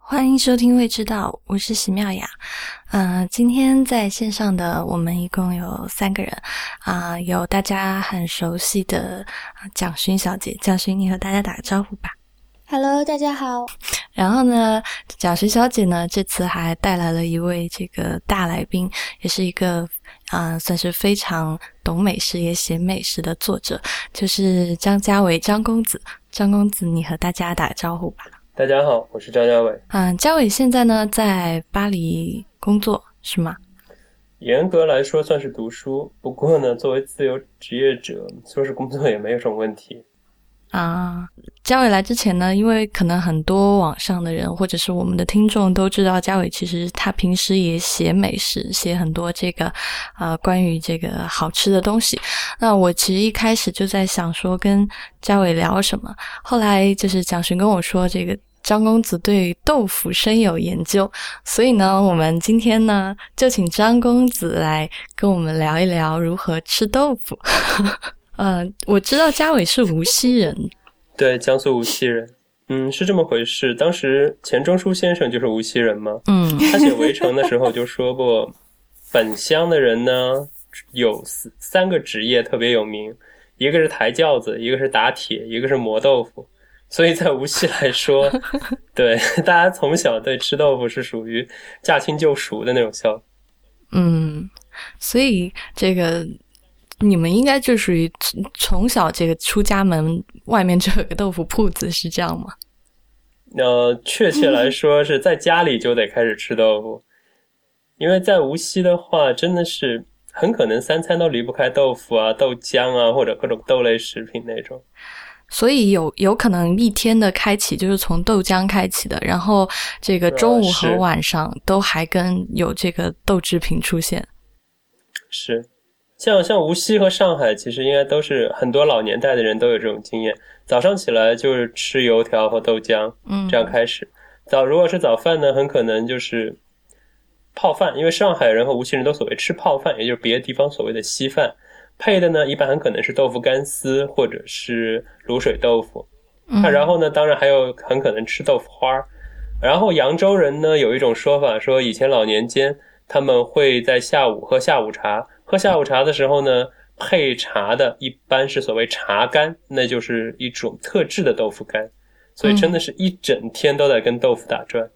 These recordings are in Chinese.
欢迎收听未知道，我是席妙雅。今天在线上的我们一共有3个人有大家很熟悉的蒋勋小姐。蒋勋，你和大家打个招呼吧。 Hello， 大家好。 然后呢，蒋勋小姐呢这次还带来了一位这个大来宾，也是一个算是非常懂美食也写美食的作者，就是张家伟张公子。张公子，你和大家打个招呼吧。 大家好，我是张家伟。 家伟现在呢在巴黎工作是吗？ 严格来说算是读书，不过呢作为自由职业者，说是工作也没有什么问题。 家伟来之前呢，因为可能很多网上的人或者是我们的听众都知道，家伟其实他平时也写美食，写很多这个关于这个好吃的东西。那我其实一开始就在想说跟家伟聊什么，后来就是蒋勋跟我说这个张公子对豆腐深有研究，所以呢我们今天呢就请张公子来跟我们聊一聊如何吃豆腐。我知道家伟是无锡人。 对，江苏无锡人。是这么回事。当时钱钟书先生就是无锡人嘛。他写《围城》的时候就说过，本乡的人呢有3个职业特别有名，一个是抬轿子，一个是打铁，一个是磨豆腐。所以在无锡来说，对大家从小对吃豆腐是属于驾轻就熟的那种效果。 所以这个你们应该就属于从小这个出家门外面就有个豆腐铺子，是这样吗？ 确切来说是在家里就得开始吃豆腐，因为在无锡的话真的是很可能3餐都离不开豆腐啊、豆浆啊或者各种豆类食品那种。 所以有可能一天的开启就是从豆浆开启的，然后这个中午和晚上都还跟有这个豆制品出现。是。 像无锡和上海其实应该都是很多老年代的人都有这种经验，早上起来就是吃油条和豆浆，这样开始。如果是早饭呢，很可能就是泡饭，因为上海人和无锡人都所谓吃泡饭，也就是别的地方所谓的稀饭，配的呢一般很可能是豆腐干丝或者是卤水豆腐。然后呢当然还有很可能吃豆腐花。然后扬州人呢有一种说法，说以前老年间他们会在下午喝下午茶，喝下午茶的时候呢，配茶的一般是所谓茶干，那就是一种特制的豆腐干，所以真的是一整天都在跟豆腐打转。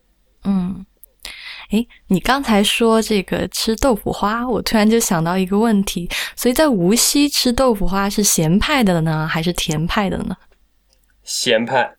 你刚才说这个吃豆腐花，我突然就想到一个问题，所以在无锡吃豆腐花是咸派的呢，还是甜派的呢？ 咸派。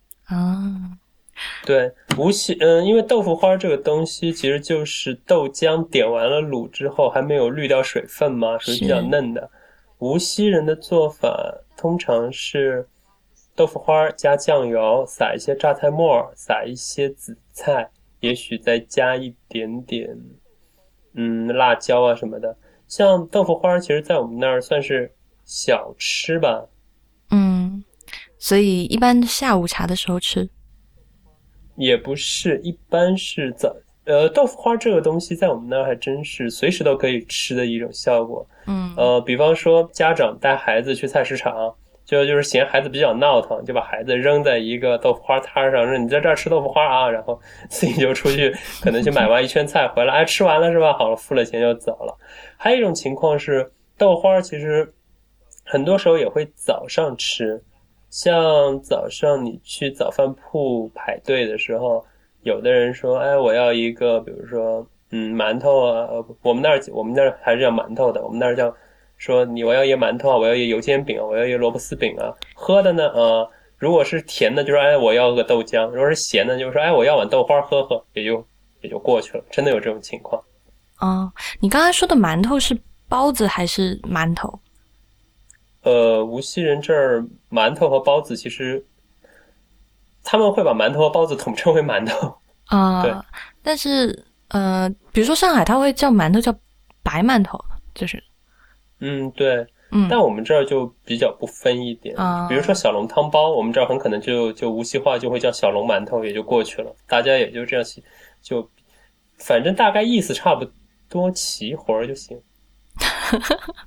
对，无锡因为豆腐花这个东西其实就是豆浆点完了卤之后还没有滤掉水分嘛，属于比较嫩的。无锡人的做法通常是豆腐花加酱油，撒一些榨菜末，撒一些紫菜，也许再加一点点辣椒啊什么的。像豆腐花其实在我们那儿算是小吃吧。 所以一般下午茶的时候吃。 也不是，一般是豆腐花这个东西在我们那儿还真是随时都可以吃的一种效果。比方说家长带孩子去菜市场，就是嫌孩子比较闹腾，就把孩子扔在一个豆腐花摊上，说你在这儿吃豆腐花啊，然后自己就出去可能去买完一圈菜回来，吃完了是吧？好了，付了钱就走了。还有一种情况是豆花其实很多时候也会早上吃，像早上你去早饭铺排队的时候，有的人说我要一个比如说馒头啊，我们那儿还是叫馒头的，我们那儿叫说我要一个馒头啊，我要一个油煎饼啊，我要一个萝卜丝饼啊。喝的呢如果是甜的就说我要个豆浆，如果是咸的就说我要碗豆花喝喝，也就过去了。真的有这种情况。 你刚才说的馒头是包子还是馒头？ 无锡人这儿馒头和包子其实他们会把馒头和包子统称为馒头。对。 但是比如说上海他会叫馒头叫白馒头，就是对。但我们这儿就比较不分一点。比如说小笼汤包，我们这儿很可能就无锡话就会叫小笼馒头，也就过去了，大家也就这样就反正大概意思差不多，齐活就行。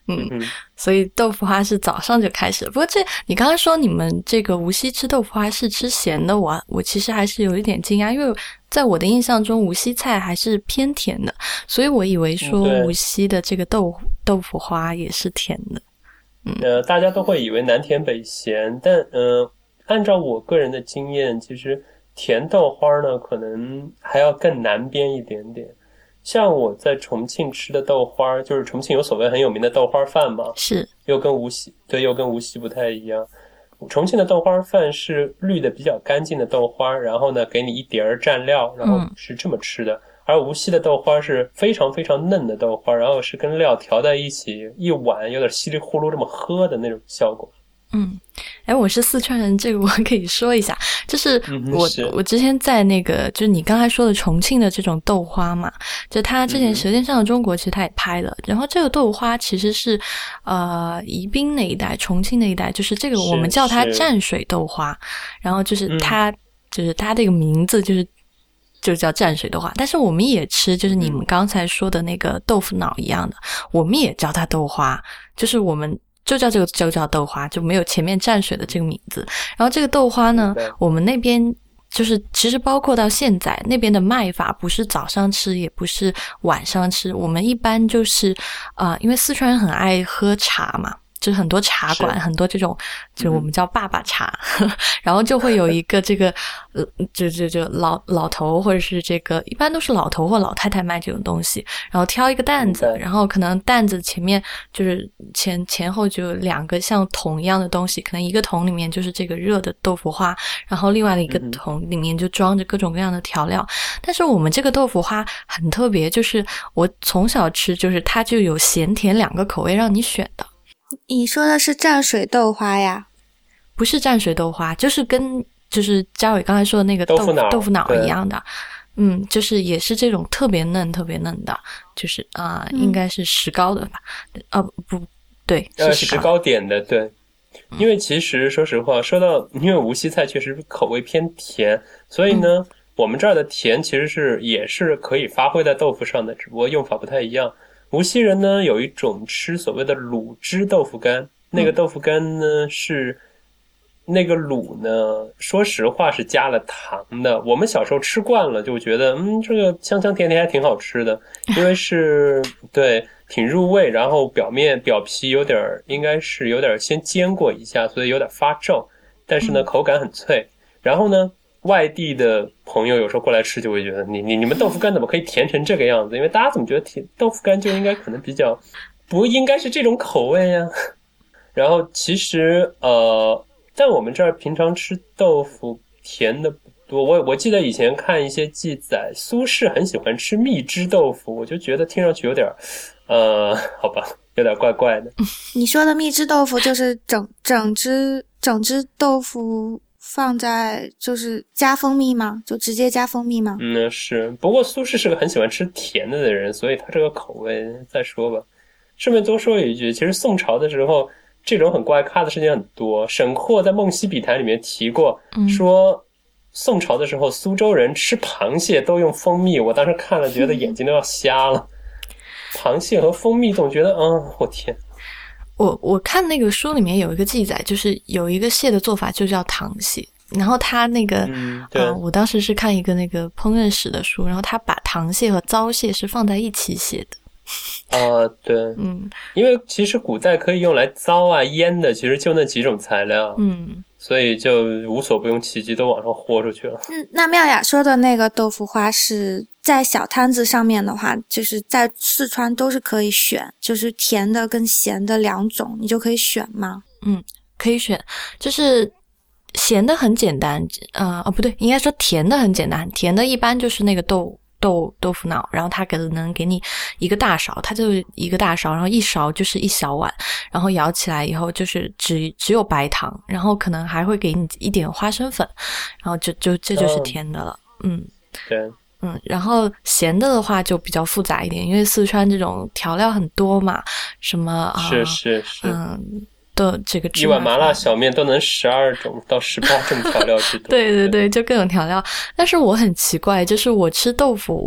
所以豆腐花是早上就开始了。不过你刚刚说你们这个无锡吃豆腐花是吃咸的，我其实还是有一点惊讶，因为在我的印象中无锡菜还是偏甜的，所以我以为说无锡的这个豆腐花也是甜的。 大家都会以为南甜北咸，但按照我个人的经验，其实甜豆花呢可能还要更南边一点点。像我在重庆吃的豆花，就是重庆有所谓很有名的豆花饭嘛， 是又跟无锡不太一样。重庆的豆花饭是滤的比较干净的豆花，然后呢给你一碟蘸料，然后是这么吃的。而无锡的豆花是非常非常嫩的豆花，然后是跟料调在一起，一碗有点稀里呼噜这么喝的那种效果。 我是四川人，这个我可以说一下，就是我之前在那个就是你刚才说的重庆的这种豆花嘛，就他之前《舌尖上的中国》其实他也拍了，然后这个豆花其实是宜宾那一带、重庆那一带，就是这个我们叫它蘸水豆花，然后就是它就是它这个名字就叫蘸水豆花，但是我们也吃就是你们刚才说的那个豆腐脑一样的，我们也叫它豆花，就是我们就叫豆花，就没有前面蘸水的这个名字。然后这个豆花呢，我们那边就是其实包括到现在那边的卖法不是早上吃也不是晚上吃，我们一般就是因为四川人很爱喝茶嘛，就是很多茶馆，很多这种就我们叫爸爸茶，然后就会有一个这个就老头或者是这个一般都是老头或老太太卖这种东西，然后挑一个担子，然后可能担子前面就是前后就有两个像桶一样的东西，可能一个桶里面就是这个热的豆腐花，然后另外的一个桶里面就装着各种各样的调料。但是我们这个豆腐花很特别，就是我从小吃就是它就有咸甜两个口味让你选的。 你说的是蘸水豆花呀？ 不是蘸水豆花，就是跟就是嘉伟刚才说的那个豆腐脑一样的，就是也是这种特别嫩的，就是应该是石膏的吧？不对，是石膏点的，对。因为其实说实话，因为无锡菜确实口味偏甜，所以呢，我们这儿的甜其实也是可以发挥在豆腐上的，只不过用法不太一样。无锡人呢有一种吃所谓的卤汁豆腐干，那个豆腐干呢是那个卤呢，说实话是加了糖的。我们小时候吃惯了，就觉得这个香香甜甜还挺好吃的，因为是对挺入味，然后表皮应该是有点先煎过一下，所以有点发皱，但是呢口感很脆。然后呢外地的朋友有时候过来吃就会觉得你们豆腐干怎么可以甜成这个样子？因为大家怎么觉得豆腐干就应该可能比较不应该是这种口味呀？然后其实在我们这儿平常吃豆腐甜的不多，我记得以前看一些记载，苏轼很喜欢吃蜜汁豆腐，我就觉得听上去有点好吧，有点怪怪的。 你说的蜜汁豆腐就是整只豆腐放在就是加蜂蜜吗？就直接加蜂蜜吗？ 是。不过苏轼是个很喜欢吃甜的人，所以他这个口味再说吧。顺便多说一句，其实宋朝的时候这种很怪咖的事情很多。沈括在《梦溪笔谈》里面提过，说宋朝的时候苏州人吃螃蟹都用蜂蜜，我当时看了觉得眼睛都要瞎了。螃蟹和蜂蜜总觉得我天。 我看那个书里面有一个记载，就是有一个蟹的做法就叫糖蟹，然后他那个我当时是看一个那个烹饪史的书，然后他把糖蟹和糟蟹是放在一起写的。 对，因为其实古代可以用来糟啊腌的其实就那几种材料，所以就无所不用其极，都往上豁出去了。 那妙雅说的那个豆腐花是在小摊子上面的话，就是在四川都是可以选，就是甜的跟咸的两种，你就可以选吗？ 可以选，就是咸的很简单，不对，应该说甜的很简单，甜的一般就是那个豆腐脑，然后它可能给你一个大勺，它就一个大勺，然后一勺就是一小碗，然后舀起来以后就是只有白糖，然后可能还会给你一点花生粉，然后这就是甜的了。 对。 然后咸的话就比较复杂一点，因为四川这种调料很多嘛，什么是的这个一碗麻辣小面都能12种到18种调料之多。 对，就各种调料。但是我很奇怪，就是我吃豆腐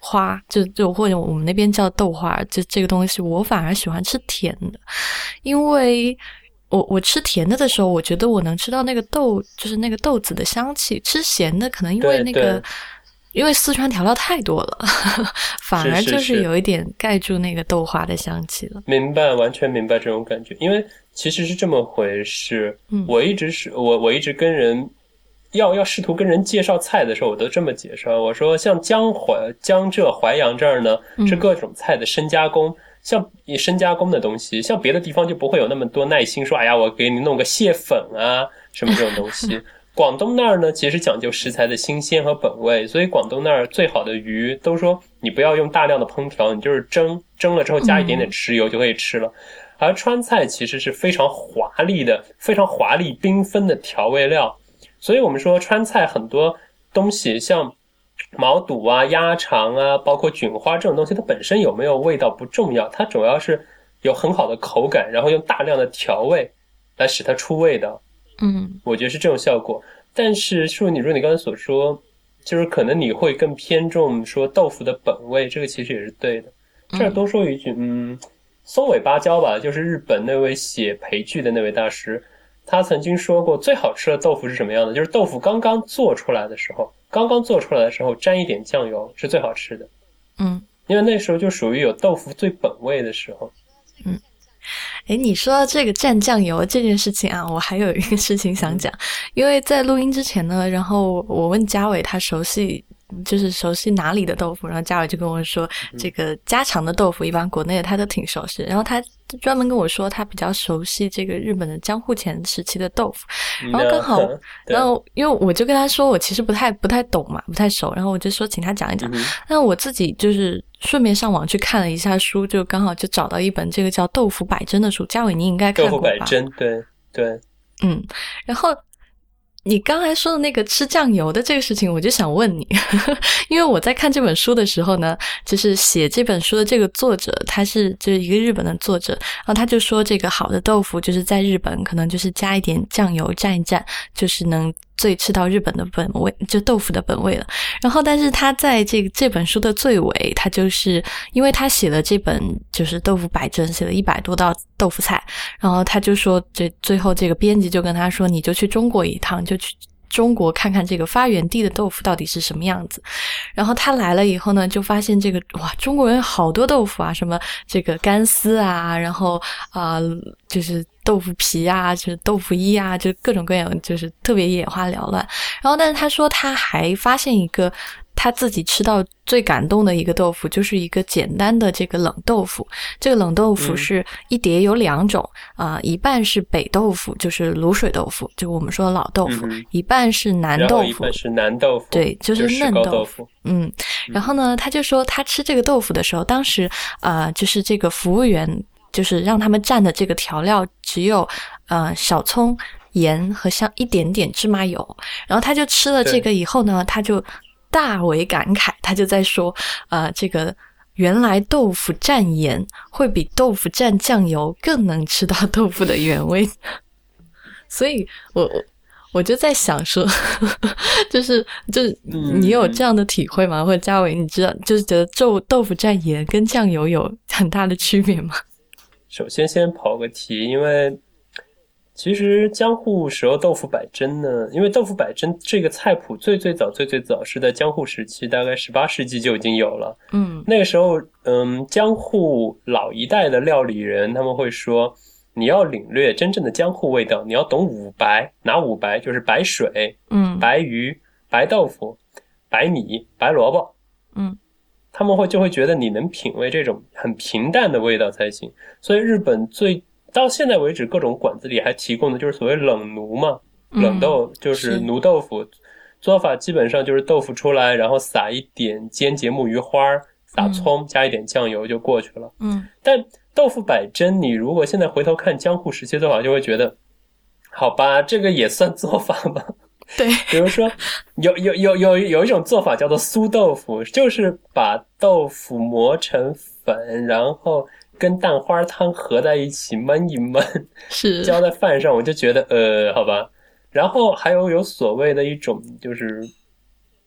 花，就或者我们那边叫豆花，就这个东西，我反而喜欢吃甜的，因为我吃甜的时候，我觉得我能吃到那个就是那个豆子的香气。吃咸的可能因为那个，因为四川调料太多了，反而就是有一点盖住那个豆花的香气了。 明白，完全明白这种感觉。因为其实是这么回事，我一直跟人要试图跟人介绍菜的时候，我都这么介绍。我说像江浙淮扬这儿呢，是各种菜的深加工。像深加工的东西，像别的地方就不会有那么多耐心说，哎呀，我给你弄个蟹粉啊，什么这种东西。广东那儿呢，其实讲究食材的新鲜和本味，所以广东那儿最好的鱼都说你不要用大量的烹调，你就是蒸了之后加一点点豉油就可以吃了。而川菜其实是非常华丽缤纷的调味料，所以我们说川菜很多东西像毛肚啊、鸭肠啊，包括菌花这种东西，它本身有没有味道不重要，它主要是有很好的口感，然后用大量的调味来使它出味道。我觉得是这种效果。但是如你刚才所说，就是可能你会更偏重说豆腐的本味，这个其实也是对的。这儿多说一句，松尾芭蕉吧，就是日本那位写培剧的那位大师，他曾经说过，最好吃的豆腐是什么样的？就是豆腐刚刚做出来的时候沾一点酱油是最好吃的。因为那时候就属于有豆腐最本味的时候。 你说到这个蘸酱油这件事情啊，我还有一个事情想讲。因为在录音之前呢，然后我问嘉伟他熟悉哪里的豆腐，然后嘉伟就跟我说，这个家常的豆腐一般国内的他都挺熟悉，然后他专门跟我说他比较熟悉这个日本的江户前时期的豆腐，然后刚好然后因为我就跟他说我其实不太懂嘛，不太熟，然后我就说请他讲一讲。那我自己就是顺便上网去看了一下书，就刚好就找到一本这个叫《豆腐百珍》的书，嘉伟你应该看过吧？ 豆腐百珍，对。 然后你刚才说的那个吃酱油的这个事情，我就想问你因为我在看这本书的时候呢，就是写这本书的这个作者，他是就是一个日本的作者，然后他就说这个好的豆腐就是在日本可能就是加一点酱油蘸一蘸，就是能最吃到日本的本味，就豆腐的本味了。然后但是他在这本书的最尾，他就是因为他写了这本就是豆腐百珍，写了100多道豆腐菜，然后他就说最后这个编辑就跟他说，你就去中国一趟，就去中国看看这个发源地的豆腐到底是什么样子。然后他来了以后呢，就发现这个中国人好多豆腐啊，什么这个干丝啊，然后就是豆腐皮啊，就是豆腐衣啊，就各种各样，就是特别眼花缭乱。然后但是他说他还发现一个他自己吃到最感动的一个豆腐，就是一个简单的这个冷豆腐。这个冷豆腐是一碟有2种一半是北豆腐，就是卤水豆腐，就我们说的老豆腐，一半是南豆腐， 一半是南豆腐， 对，就是嫩豆腐。然后呢，他就说他吃这个豆腐的时候，当时就是这个服务员就是让他们蘸的这个调料只有小葱、盐和像一点点芝麻油。然后他就吃了这个以后呢，他就大为感慨，他就在说这个原来豆腐蘸盐会比豆腐蘸酱油更能吃到豆腐的原味。所以我就在想说就是你有这样的体会吗？或者嘉伟你知道就是觉得豆腐蘸盐跟酱油有很大的区别吗？ 首先跑个题，因为其实江户时候豆腐百珍呢，因为豆腐百珍这个菜谱最早是在江户时期，大概18世纪就已经有了。那个时候江户老一代的料理人他们会说，你要领略真正的江户味道，你要懂五白。哪五白？就是白水、白鱼、白豆腐、白米、白萝卜。他们就会觉得你能品味这种很平淡的味道才行。所以日本到现在为止各种馆子里还提供的就是所谓冷奴嘛，冷豆就是奴豆腐。做法基本上就是豆腐出来，然后撒一点煎节木鱼花，撒葱，加一点酱油就过去了。但豆腐百珍你如果现在回头看江户时期做法，就会觉得好吧，这个也算做法吧。 对， 比如说有一种做法叫做酥豆腐，就是把豆腐磨成粉，然后跟蛋花汤合在一起焖一焖，是浇在饭上，我就觉得好吧。然后还有所谓的一种就是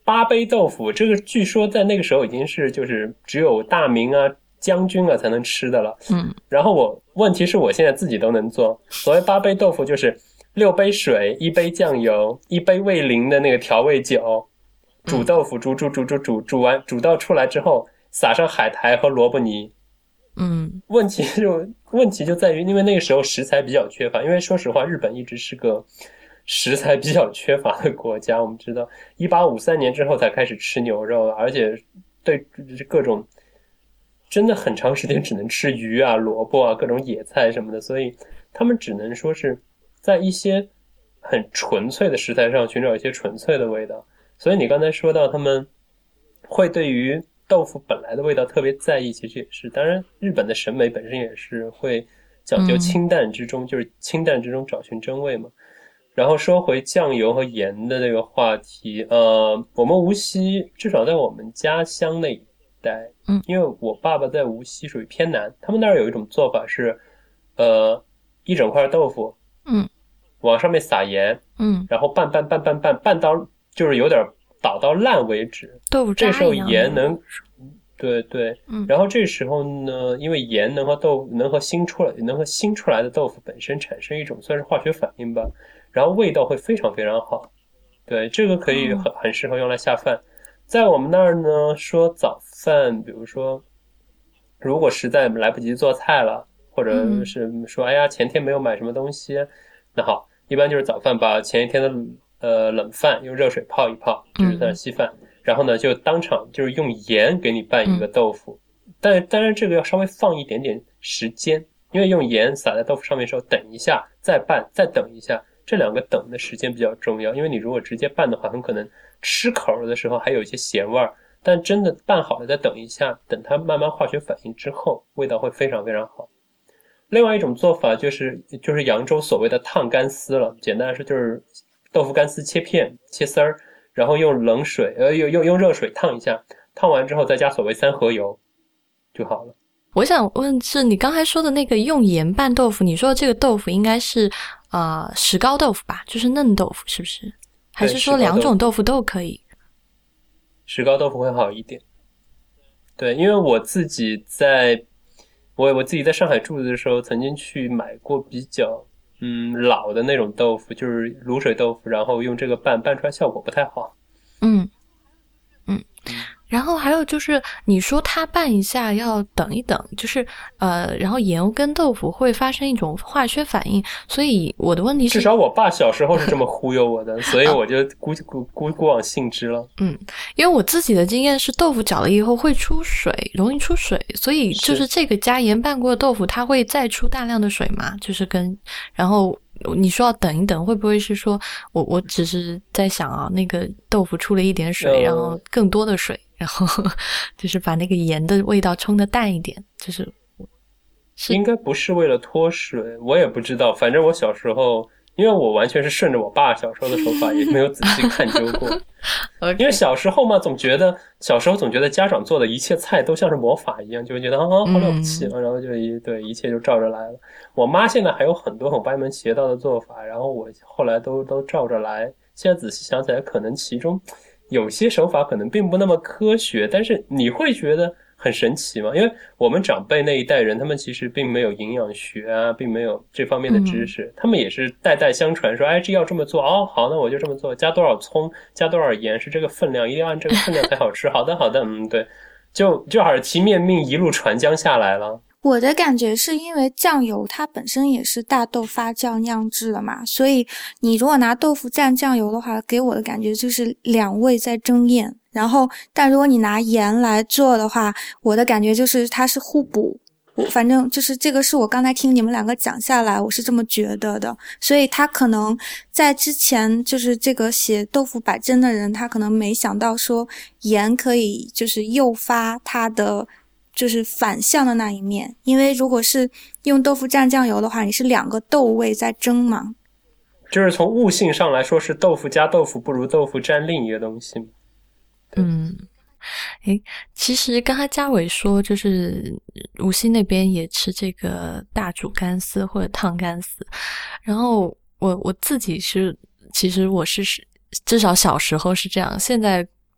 八杯豆腐，这个据说在那个时候已经是就是只有大明啊、将军啊才能吃的了。然后问题是我现在自己都能做。所谓八杯豆腐就是6杯水、1杯酱油、1杯味淋的那个调味酒，煮豆腐，煮完，煮到出来之后，撒上海苔和萝卜泥。问题就在于，因为那个时候食材比较缺乏，因为说实话，日本一直是个食材比较缺乏的国家。我们知道，1853年之后才开始吃牛肉，而且对各种真的很长时间只能吃鱼啊、萝卜啊、各种野菜什么的，所以他们只能说是在一些很纯粹的食材上寻找一些纯粹的味道。所以你刚才说到他们会对于豆腐本来的味道特别在意，其实也是，当然日本的审美本身也是会讲究清淡之中，就是清淡之中找寻真味嘛。然后说回酱油和盐的这个话题，我们无锡至少在我们家乡那一带，因为我爸爸在无锡属于偏南，他们那儿有一种做法是，一整块豆腐，往上面撒盐，然后拌到就是有点倒到烂为止， 豆腐渣一样的。 这时候盐能，对，然后这时候呢，因为盐能和新出来的豆腐本身产生一种算是化学反应吧，然后味道会非常非常好。对，这个可以很适合用来下饭。在我们那儿呢，说早饭，比如说如果实在来不及做菜了，或者是说哎呀前天没有买什么东西，那好，一般就是早饭把前一天的冷饭用热水泡一泡，就是算是稀饭，然后呢就当场就是用盐给你拌一个豆腐，但当然这个要稍微放一点点时间，因为用盐撒在豆腐上面的时候等一下再拌再等一下，这两个等的时间比较重要，因为你如果直接拌的话很可能吃口的时候还有一些咸味儿，但真的拌好了再等一下，等它慢慢化学反应之后味道会非常非常好。另外一种做法就是扬州所谓的烫干丝了，简单来说就是豆腐干丝切片切丝儿，然后用冷水用热水烫一下，烫完之后再加所谓3合油就好了。 我想问是你刚才说的那个用盐拌豆腐，你说的这个豆腐应该是石膏豆腐吧，就是嫩豆腐是不是？还是说两种豆腐都可以？ 石膏豆腐会好一点。对，因为我自己在上海住的时候曾经去买过比较老的那种豆腐，就是卤水豆腐，然后用这个拌出来效果不太好。 然后还有就是你说它拌一下要等一等，就是然后盐跟豆腐会发生一种化学反应，所以我的问题是， 至少我爸小时候是这么忽悠我的，所以我就姑往信之了。 因为我自己的经验是豆腐搅了以后会出水，容易出水，所以就是这个加盐拌过的豆腐它会再出大量的水嘛，就是然后你说要等一等，会不会是说我只是在想啊，那个豆腐出了一点水，然后更多的水，然后就是把那个盐的味道冲得淡一点，就是应该不是为了脱水，我也不知道，反正我小时候因为我完全是顺着我爸小时候的手法，也没有仔细探究过。因为小时候嘛，小时候总觉得家长做的一切菜都像是魔法一样，就会觉得好了不起了，然后就一切就照着来了。我妈现在还有很多很歪门邪道的做法，然后我后来都照着来。现在仔细想起来，可能其中有些手法可能并不那么科学，但是你会觉得很神奇吗？因为我们长辈那一代人，他们其实并没有营养学啊，并没有这方面的知识，他们也是代代相传说，哎，这要这么做，好，那我就这么做，加多少葱，加多少盐是这个分量，一定要按这个分量才好吃。好的，对，就耳提面命一路传将下来了。 我的感觉是因为酱油它本身也是大豆发酵酿制的嘛，所以你如果拿豆腐蘸酱油的话，给我的感觉就是两味在争艳。然后但如果你拿盐来做的话，我的感觉就是它是互补。反正就是这个是我刚才听你们两个讲下来，我是这么觉得的。所以他可能在之前就是这个写豆腐百珍的人，他可能没想到说盐可以就是诱发它的就是反向的那一面，因为如果是用豆腐蘸酱油的话，你是两个豆味在争嘛。 就是从悟性上来说，是豆腐加豆腐不如豆腐蘸另一个东西。 其实刚才嘉伟说，就是无锡那边也吃这个大煮干丝或者烫干丝，然后我自己是，其实我是至少小时候是这样，现在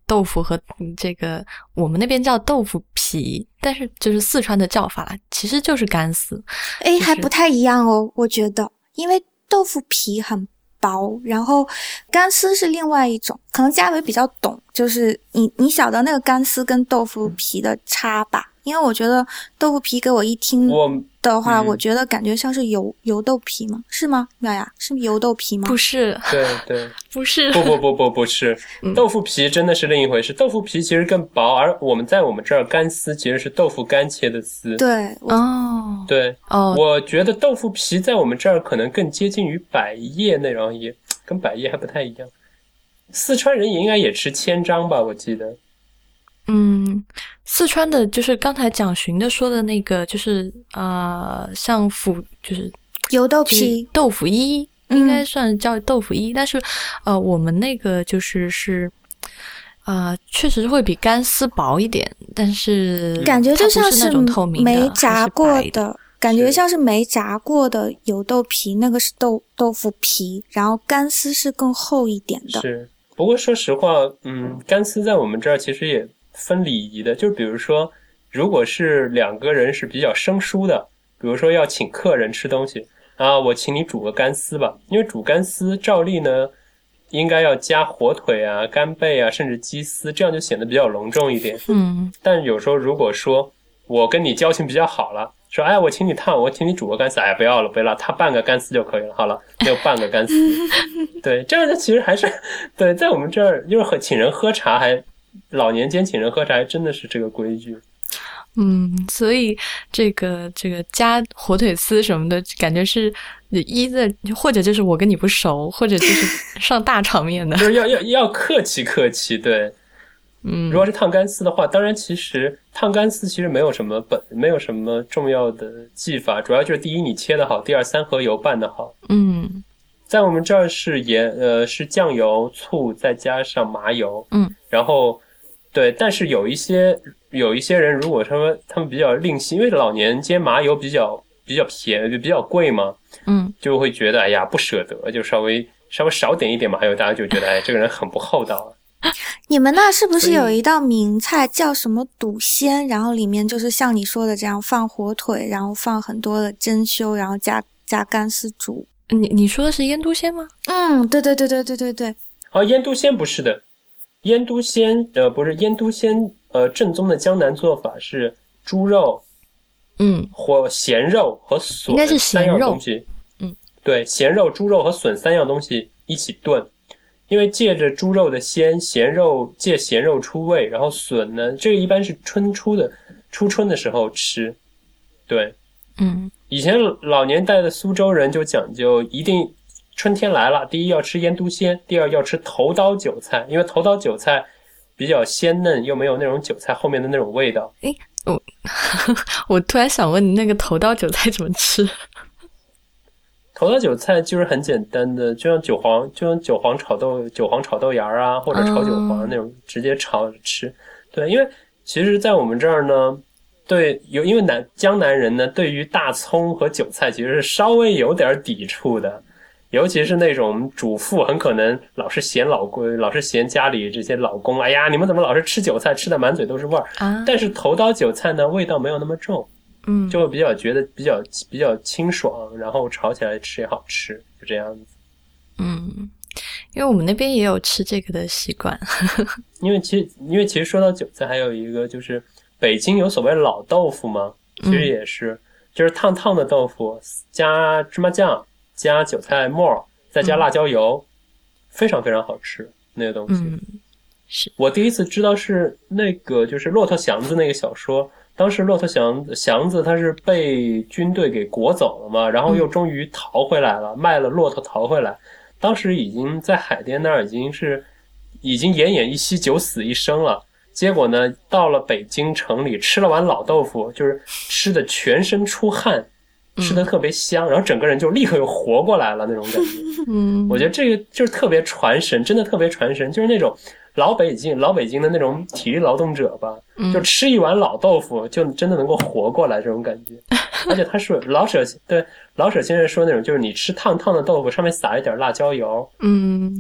豆腐和这个我们那边叫豆腐皮，但是就是四川的叫法啦，其实就是干丝。 还不太一样哦，我觉得，因为豆腐皮很薄，然后干丝是另外一种，可能嘉伟比较懂，就是你晓得那个干丝跟豆腐皮的差吧？因为我觉得豆腐皮给我一听的话，我觉得感觉像是油豆皮吗？是吗？妙雅，是油豆皮吗？ 不是， 对， 不是， 不是，豆腐皮真的是另一回事。豆腐皮其实更薄，而我们这儿干丝其实是豆腐干切的丝。 对， 我觉得豆腐皮在我们这儿可能更接近于百叶那种，也跟百叶还不太一样。四川人也应该也吃千张吧，我记得。 四川的就是刚才蒋寻的说的那个，就是像就是油豆皮豆腐衣，应该算叫豆腐衣，但是我们那个就是确实会比干丝薄一点，但是感觉就像是没炸过的， 感觉像是没炸过的油豆皮，那个是豆腐皮，然后干丝是更厚一点的。 是，不过说实话，干丝在我们这儿其实也分礼仪的，就比如说，如果是两个人是比较生疏的，比如说要请客人吃东西啊，我请你煮个干丝吧，因为煮干丝照例呢，应该要加火腿啊、干贝啊，甚至鸡丝，这样就显得比较隆重一点。但有时候如果说我跟你交情比较好了，说我请你煮个干丝，不要了，他半个干丝就可以了，好了，没有半个干丝。对，这样就其实还是对，在我们这儿就是请人喝茶老年间请人喝茶还真的是这个规矩。 所以这个加火腿丝什么的，感觉是或者就是我跟你不熟，或者就是上大场面的， 就是要客气客气。对，如果是烫干丝的话，当然其实烫干丝其实没有什么重要的技法，主要就是第一你切的好，第二3合油拌的好。在我们这儿是是酱油、醋再加上麻油。然后对，但是有一些人，如果他们比较吝惜，因为老年间麻油比较便宜，比较贵嘛，就会觉得不舍得，就稍微少点一点麻油，大家就觉得这个人很不厚道。 你们那是不是有一道名菜叫什么肚鲜？然后里面就是像你说的这样放火腿，然后放很多的珍馐，然后加干丝煮。 你说的是腌都鲜吗？ 对。 腌都鲜不是的，腌都鲜不是腌都鲜，正宗的江南做法是猪肉，或咸肉和笋， 应该是咸肉 3样东西。对，咸肉、猪肉和笋3样东西一起炖，因为借着猪肉的鲜，咸肉借咸肉出味，然后笋呢，这个一般是初春的时候吃。对，以前老年代的苏州人就讲究一定春天来了，第一要吃腌都鲜，第二要吃头刀韭菜，因为头刀韭菜比较鲜嫩，又没有那种韭菜后面的那种味道。 我突然想问你，那个头刀韭菜怎么吃？ 头刀韭菜就是很简单的，就像韭黄炒豆芽啊，或者炒韭黄那种，直接炒着吃。对，因为其实在我们这儿呢，对，因为江南人呢，对于大葱和韭菜其实是稍微有点抵触的，尤其是那种主妇很可能老是嫌家里这些老公，你们怎么老是吃韭菜，吃的满嘴都是味儿。但是头刀韭菜呢，味道没有那么重，就会觉得比较清爽，然后炒起来吃也好吃，就这样子。 因为我们那边也有吃这个的习惯。 因为其实说到韭菜，还有一个就是北京有所谓老豆腐嘛，其实也是，就是烫的豆腐加芝麻酱加韭菜末再加辣椒油，非常非常好吃那个东西。 是我第一次知道是那个就是骆驼祥子那个小说，当时骆驼祥子他是被军队给裹走了嘛，然后又终于逃回来了，卖了骆驼逃回来，当时已经在海淀那儿已经奄奄一息九死一生了。结果呢，到了北京城里吃了碗老豆腐，就是吃的全身出汗，吃的特别香，然后整个人就立刻又活过来了那种感觉。我觉得这个就是特别传神，真的特别传神，就是那种老北京的那种体力劳动者吧，就吃一碗老豆腐就真的能够活过来这种感觉。而且他说老舍先生说那种，就是你吃烫的豆腐上面撒一点辣椒油，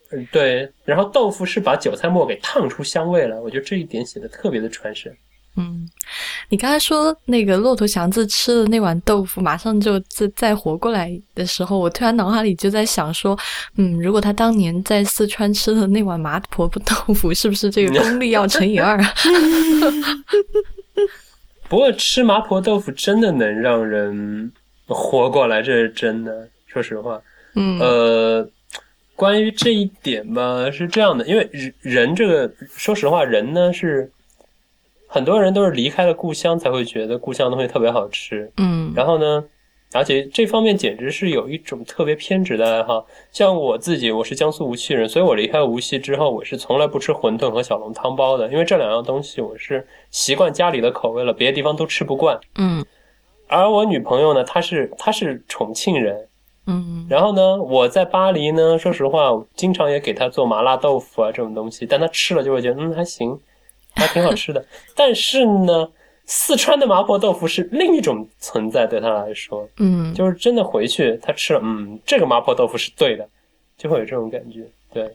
对，然后豆腐是把韭菜末给烫出香味来，我觉得这一点写的特别的传神。 你刚才说那个骆驼祥子吃了那碗豆腐马上就再活过来的时候，我突然脑海里就在想说，如果他当年在四川吃的那碗麻婆豆腐，是不是这个功力要乘以2？ 不过吃麻婆豆腐真的能让人活过来，这是真的，说实话。关于这一点吧，是这样的，因为人这个，说实话，人呢是很多人都是离开了故乡才会觉得故乡的东西特别好吃。然后呢，而且这方面简直是有一种特别偏执的爱好。像我自己，我是江苏无锡人，所以我离开无锡之后，我是从来不吃馄饨和小笼汤包的，因为这两样东西我是习惯家里的口味了，别的地方都吃不惯。而我女朋友呢，她是重庆人。然后呢，我在巴黎呢，说实话，我经常也给她做麻辣豆腐啊这种东西，但她吃了就会觉得还行，还挺好吃的。但是呢，四川的麻婆豆腐是另一种存在，对她来说，就是真的回去她吃了，这个麻婆豆腐是对的，就会有这种感觉，对。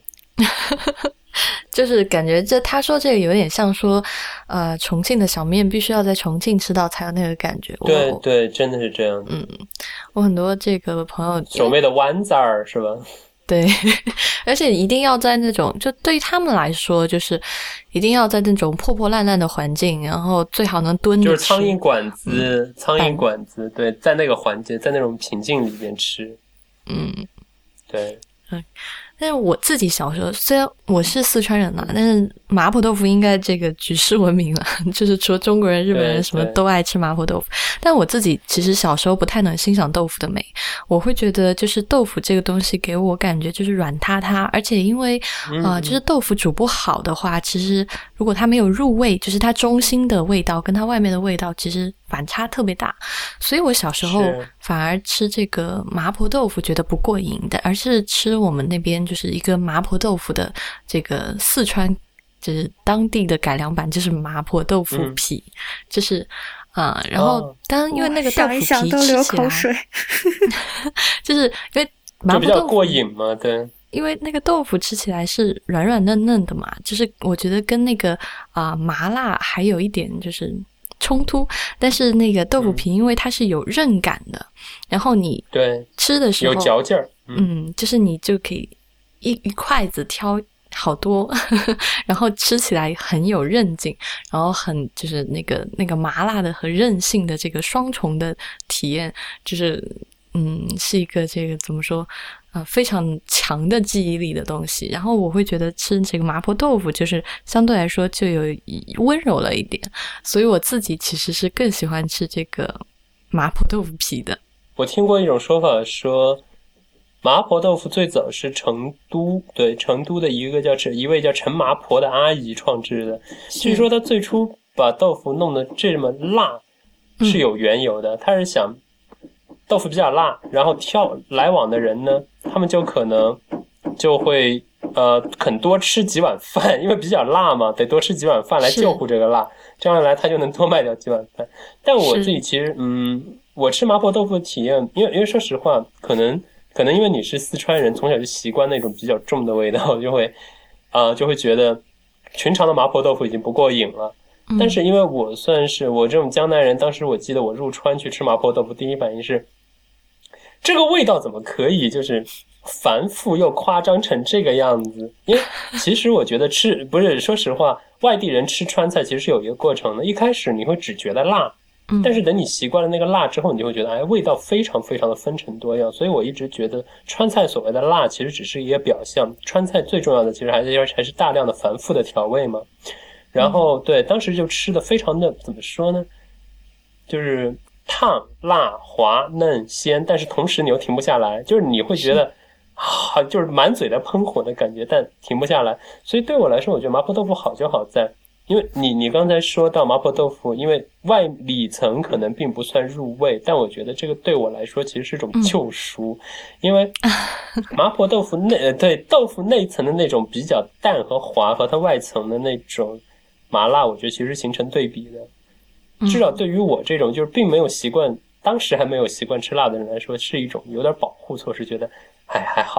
就是感觉他说这个有点像说，重庆的小面必须要在重庆吃到才有那个感觉。 对对，真的是这样的。 我很多这个朋友所谓的湾仔儿是吧？ 对，而且一定要在那种，就对于他们来说，就是一定要在那种破破烂烂的环境，然后最好能蹲着吃。 就是苍蝇馆子，对，在那个环境，在那种情境里边吃。对。 但是我自己小时候，虽然我是四川人嘛，但是麻婆豆腐应该这个举世闻名了，就是除了中国人、日本人什么都爱吃麻婆豆腐。但我自己其实小时候不太能欣赏豆腐的美，我会觉得就是豆腐这个东西给我感觉就是软塌塌，而且因为就是豆腐煮不好的话，其实如果它没有入味，就是它中心的味道跟它外面的味道其实反差特别大，所以我小时候反而吃这个麻婆豆腐觉得不过瘾的，而是吃我们那边就是一个麻婆豆腐的这个四川就是当地的改良版，就是麻婆豆腐皮，就是然后当然因为那个豆腐皮想都流口水就是因为麻婆豆腐就比较过瘾嘛，对， 因为那个豆腐吃起来是软软嫩嫩的嘛，就是我觉得跟那个麻辣还有一点就是冲突，但是那个豆腐皮因为它是有韧感的，然后你对吃的时候有嚼劲儿， 就是你就可以一筷子挑好多然后吃起来很有韧劲，然后很就是那个麻辣的和韧性的这个双重的体验，就是是一个这个怎么说非常强的记忆力的东西。然后我会觉得吃这个麻婆豆腐就是相对来说就有温柔了一点，所以我自己其实是更喜欢吃这个麻婆豆腐皮的。 我听过一种说法说麻婆豆腐最早是成都的一位叫陈麻婆的阿姨创制的，据说她最初把豆腐弄得这么辣是有缘由的，她是想豆腐比较辣，然后来往的人呢，他们就可能就会肯多吃几碗饭，因为比较辣嘛，得多吃几碗饭来救护这个辣，这样一来他就能多卖掉几碗饭。但我自己其实我吃麻婆豆腐的体验，因为说实话，可能因为你是四川人，从小就习惯那种比较重的味道，就会觉得寻常的麻婆豆腐已经不过瘾了。但是因为我算是我这种江南人，当时我记得我入川去吃麻婆豆腐，第一反应是这个味道怎么可以就是繁复又夸张成这个样子。因为其实我觉得不是说实话，外地人吃川菜其实是有一个过程的，一开始你会只觉得辣，但是等你习惯了那个辣之后，你就会觉得味道非常非常的纷呈多样。所以我一直觉得川菜所谓的辣其实只是一个表象，川菜最重要的其实还是大量的繁复的调味嘛。然后对，当时就吃的非常的怎么说呢，就是烫辣滑嫩鲜，但是同时你又停不下来，就是你会觉得就是满嘴的喷火的感觉，但停不下来。所以对我来说，我觉得麻婆豆腐好就好在，因为你刚才说到麻婆豆腐，因为里层可能并不算入味，但我觉得这个对我来说其实是一种救赎，因为麻婆豆腐豆腐内层的那种比较淡和滑，和它外层的那种麻辣，我觉得其实形成对比的。至少对于我这种就是并没有习惯，当时还没有习惯吃辣的人来说，是一种有点保护措施，觉得还好，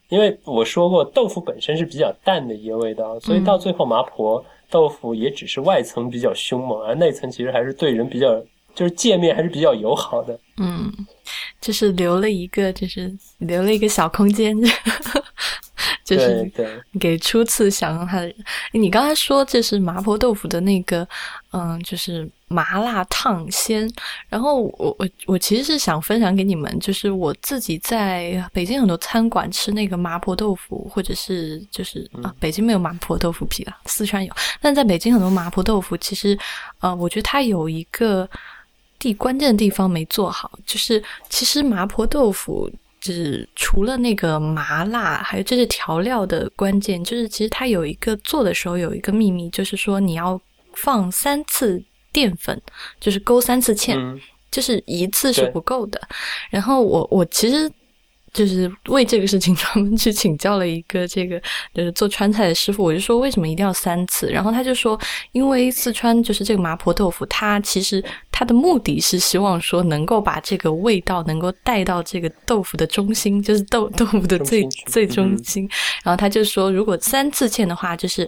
因为我说过豆腐本身是比较淡的一个味道，所以到最后麻婆豆腐也只是外层比较凶猛，而内层其实还是对人比较，就是界面还是比较友好的。 就是留了一个小空间，就是给初次想用它的人。你刚才说这是麻婆豆腐的那个就是麻辣烫鲜，然后我其实是想分享给你们，就是我自己在北京很多餐馆吃那个麻婆豆腐，或者是就是北京没有麻婆豆腐皮啦，四川有，但在北京很多麻婆豆腐其实我觉得它有一个关键的地方没做好，就是其实麻婆豆腐就是除了那个麻辣，还有这些调料的关键，就是其实它有一个做的时候有一个秘密，就是说你要放3次淀粉，就是勾3次芡，就是一次是不够的。然后我其实就是为这个事情专门去请教了一个这个就是做川菜的师傅，我就说为什么一定要3次，然后他就说因为四川就是这个麻婆豆腐，它其实它的目的是希望说能够把这个味道能够带到这个豆腐的中心，就是豆腐的最中心，然后他就说如果3次芡的话，就是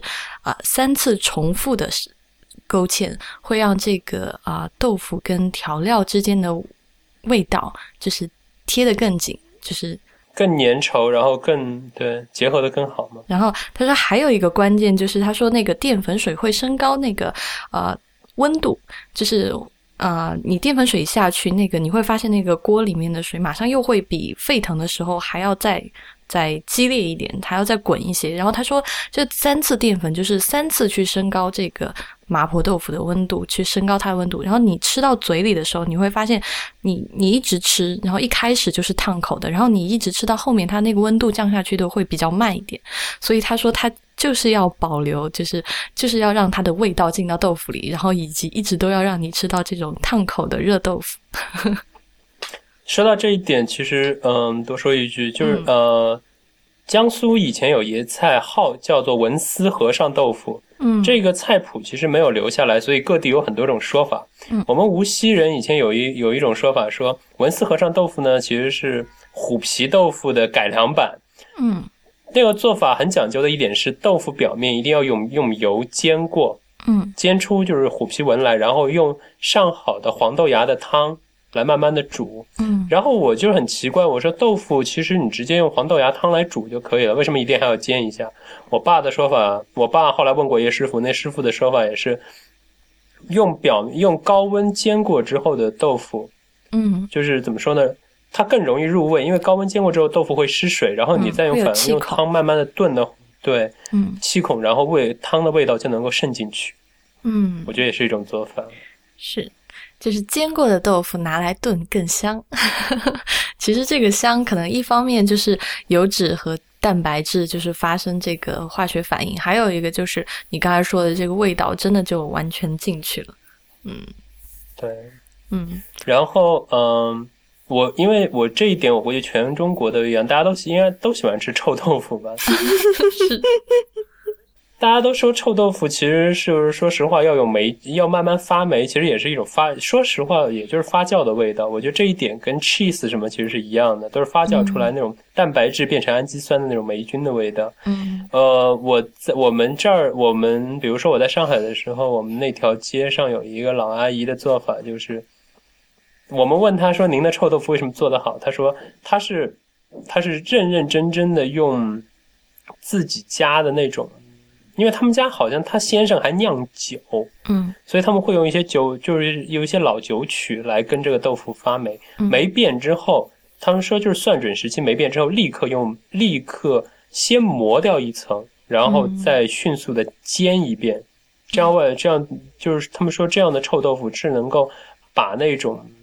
3次重复的勾芡会让这个豆腐跟调料之间的味道就是贴得更紧，就是更粘稠，然后更结合得更好嘛。 然后他说还有一个关键就是他说那个淀粉水会升高那个温度，就是你淀粉水一下去，那个你会发现那个锅里面的水马上又会比沸腾的时候还要再激烈一点，还要再滚一些。然后他说这3次淀粉就是3次去升高这个麻婆豆腐的温度，去升高它的温度，然后你吃到嘴里的时候你会发现你一直吃，然后一开始就是烫口的，然后你一直吃到后面它那个温度降下去的会比较慢一点，所以他说他就是要保留，就是要让它的味道进到豆腐里，然后以及一直都要让你吃到这种烫口的热豆腐。 说到这一点，其实多说一句，就是江苏以前有一菜号叫做文思和尚豆腐，这个菜谱其实没有留下来，所以各地有很多种说法。我们无锡人以前有一种说法说，文思和尚豆腐呢其实是虎皮豆腐的改良版。那个做法很讲究的一点是，豆腐表面一定要用油煎过，煎出就是虎皮纹来，然后用上好的黄豆芽的汤来慢慢的煮。然后我就很奇怪，我说豆腐其实你直接用黄豆芽汤来煮就可以了，为什么一定还要煎一下？我爸的说法，我爸后来问过一个师傅，那师傅的说法也是用高温煎过之后的豆腐，就是怎么说呢，它更容易入味，因为高温煎过之后豆腐会失水，然后你再用汤慢慢的炖的，对，气孔，然后汤的味道就能够渗进去。我觉得也是一种做法。 是，就是煎过的豆腐拿来炖更香。其实这个香可能一方面就是油脂和蛋白质就是发生这个化学反应，还有一个就是你刚才说的这个味道真的就完全进去了。 对，然后因为我这一点我估计全中国都一样，大家应该都喜欢吃臭豆腐吧。 是。 大家都说臭豆腐其实是说实话要慢慢发霉，其实也是一种说实话也就是发酵的味道。我觉得这一点跟 cheese 什么其实是一样的，都是发酵出来那种蛋白质变成氨基酸的那种霉菌的味道。我们比如说我在上海的时候，我们那条街上有一个老阿姨的做法，就是我们问她说您的臭豆腐为什么做得好，她说她是认认真真的用自己家的那种，因为他们家好像他先生还酿酒，所以他们会用一些酒，就是有一些老酒曲来跟这个豆腐发霉。霉变之后，他们说就是算准时期霉变之后，立刻先磨掉一层，然后再迅速的煎一遍。这样就是他们说这样的臭豆腐是能够把这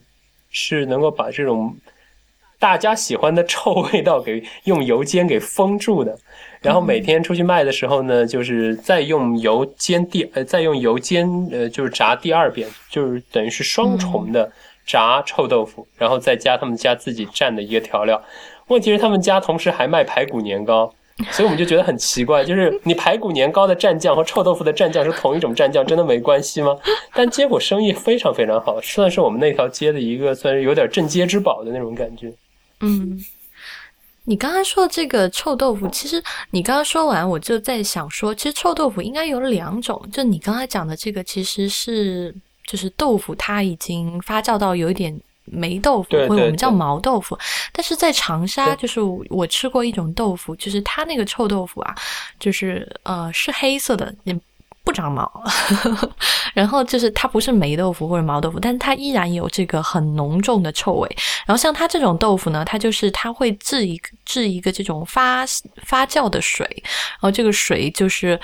种大家喜欢的臭味道给用油煎给封住的。然后每天出去卖的时候呢，就是再用油煎就是炸第2遍，就是等于是双重的炸臭豆腐，然后再加他们家自己蘸的一个调料。问题是他们家同时还卖排骨年糕，所以我们就觉得很奇怪，就是你排骨年糕的蘸酱和臭豆腐的蘸酱是同一种蘸酱，真的没关系吗？但结果生意非常非常好，算是我们那条街的一个算是有点镇街之宝的那种感觉。 你刚才说这个臭豆腐，其实你刚刚说完，我就在想说，其实臭豆腐应该有2种，就你刚才讲的这个，其实是就是豆腐它已经发酵到有一点霉豆腐，或者我们叫毛豆腐。但是在长沙，就是我吃过一种豆腐，就是它那个臭豆腐啊，就是是黑色的，也不长毛然后就是它不是霉豆腐或者毛豆腐，但是它依然有这个很浓重的臭味。然后像它这种豆腐呢，它会制一个这种发酵的水，然后这个水就是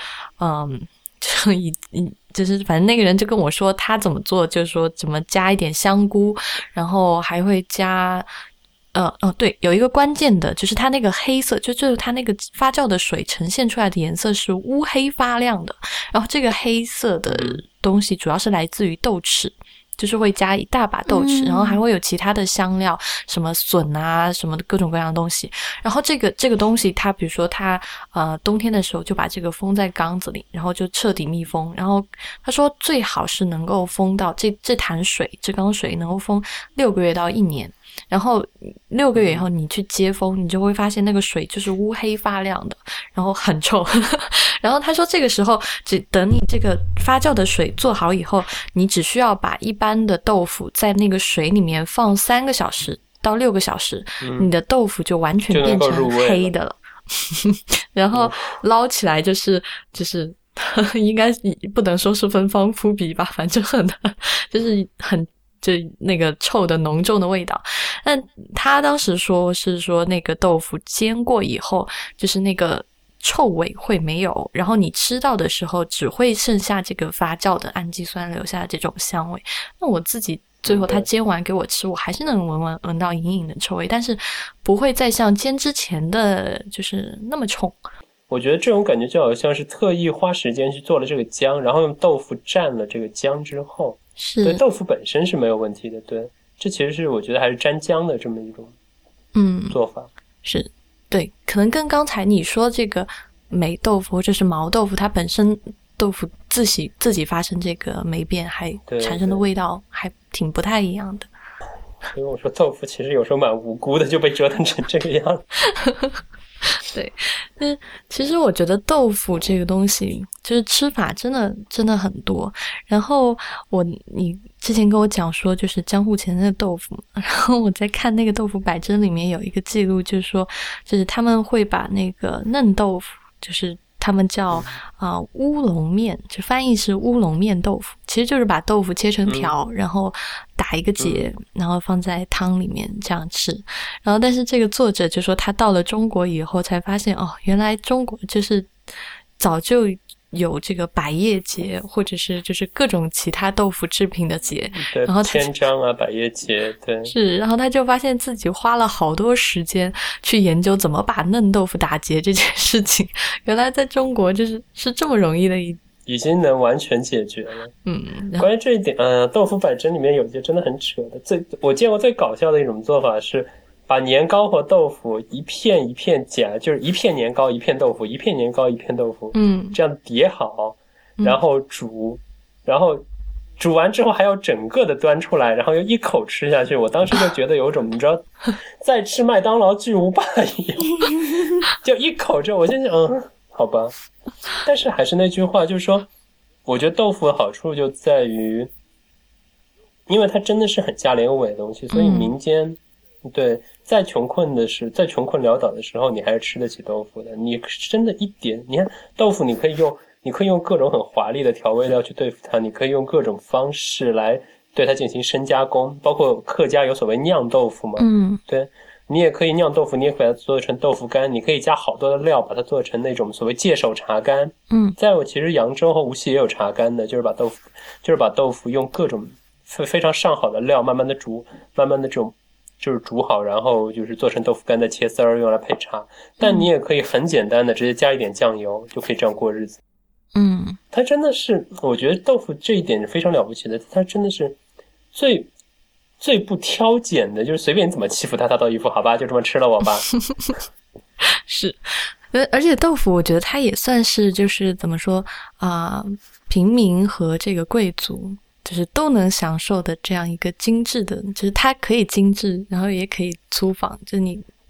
就是反正那个人就跟我说他怎么做，就是说怎么加一点香菇，然后还会加对，有一个关键的就是它那个黑色，就是它那个发酵的水呈现出来的颜色是乌黑发亮的，然后这个黑色的东西主要是来自于豆豉，就是会加一大把豆豉，然后还会有其他的香料，什么笋啊，什么各种各样的东西。然后这个东西，它比如说它冬天的时候就把这个封在缸子里，然后就彻底密封。然后他说最好是能够封到这坛水，这缸水能够封6个月到1年。然后6个月以后你去接风，你就会发现那个水就是乌黑发亮的，然后很臭然后他说这个时候等你这个发酵的水做好以后，你只需要把一般的豆腐在那个水里面放3个小时到6个小时，你的豆腐就完全变成黑的了然后捞起来就是应该不能说是芬芳扑鼻吧，反正就是很就那个臭的浓重的味道。但他当时说是说那个豆腐煎过以后，就是那个臭味会没有，然后你吃到的时候只会剩下这个发酵的氨基酸留下的这种香味。那我自己最后他煎完给我吃，我还是能闻到隐隐的臭味，但是不会再像煎之前的就是那么冲。 我觉得这种感觉就好像是特意花时间去做了这个姜，然后用豆腐蘸了这个姜之后， 是对，豆腐本身是没有问题的。对，这其实是我觉得还是沾姜的这么一种做法。 是对，可能跟刚才你说这个霉豆腐或者是毛豆腐，它本身豆腐自己发生这个霉变还产生的味道还挺不太一样的。 所以我说豆腐其实有时候蛮无辜的，就被折腾成这个样子对，但其实我觉得豆腐这个东西就是吃法真的很多。然后你之前跟我讲说就是江户前的豆腐，然后我在看那个豆腐百珍里面有一个记录，就是说就是他们会把那个嫩豆腐，就是他们叫乌龙面，就翻译是乌龙面豆腐，其实就是把豆腐切成条，然后打一个结，然后放在汤里面这样吃。然后但是这个作者就说他到了中国以后才发现，原来中国就是早就有这个百叶结，或者是就是各种其他豆腐制品的结， 对， 然后千张啊，百叶结，对， 是，然后他就发现自己花了好多时间去研究怎么把嫩豆腐打结这件事情，原来在中国是这么容易的已经能完全解决了。关于这一点，豆腐百珍里面有一些真的很扯的，我见过最搞笑的一种做法是把年糕和豆腐一片一片夹，就是一片年糕一片豆腐，一片年糕一片豆腐，这样叠好，然后煮，然后煮完之后还要整个的端出来，然后又一口吃下去。我当时就觉得有种你知道在吃麦当劳巨无霸一样就一口之后我就想好吧。但是还是那句话，就是说我觉得豆腐的好处就在于因为它真的是很价廉物美的东西，所以民间对再穷困潦倒的时候你还是吃得起豆腐的。你真的一点，你看豆腐你可以用各种很华丽的调味料去对付它，你可以用各种方式来对它进行深加工，包括客家有所谓酿豆腐嘛，对，你也可以酿豆腐，你也可以把它做成豆腐干，你可以加好多的料把它做成那种所谓界首茶干。在我其实扬州和无锡也有茶干的，就是把豆腐用各种非常上好的料慢慢的煮，慢慢的这种就是煮好，然后就是做成豆腐干，再切丝儿用来配茶。但你也可以很简单的直接加一点酱油就可以这样过日子。它真的是，我觉得豆腐这一点是非常了不起的，它真的是最不挑拣的，就是随便你怎么欺负它，它都一副好吧，就这么吃了我吧。 是，而且豆腐我觉得它也算是就是怎么说平民和这个贵族就是都能享受的这样一个精致的，就是它可以精致，然后也可以粗放，就是你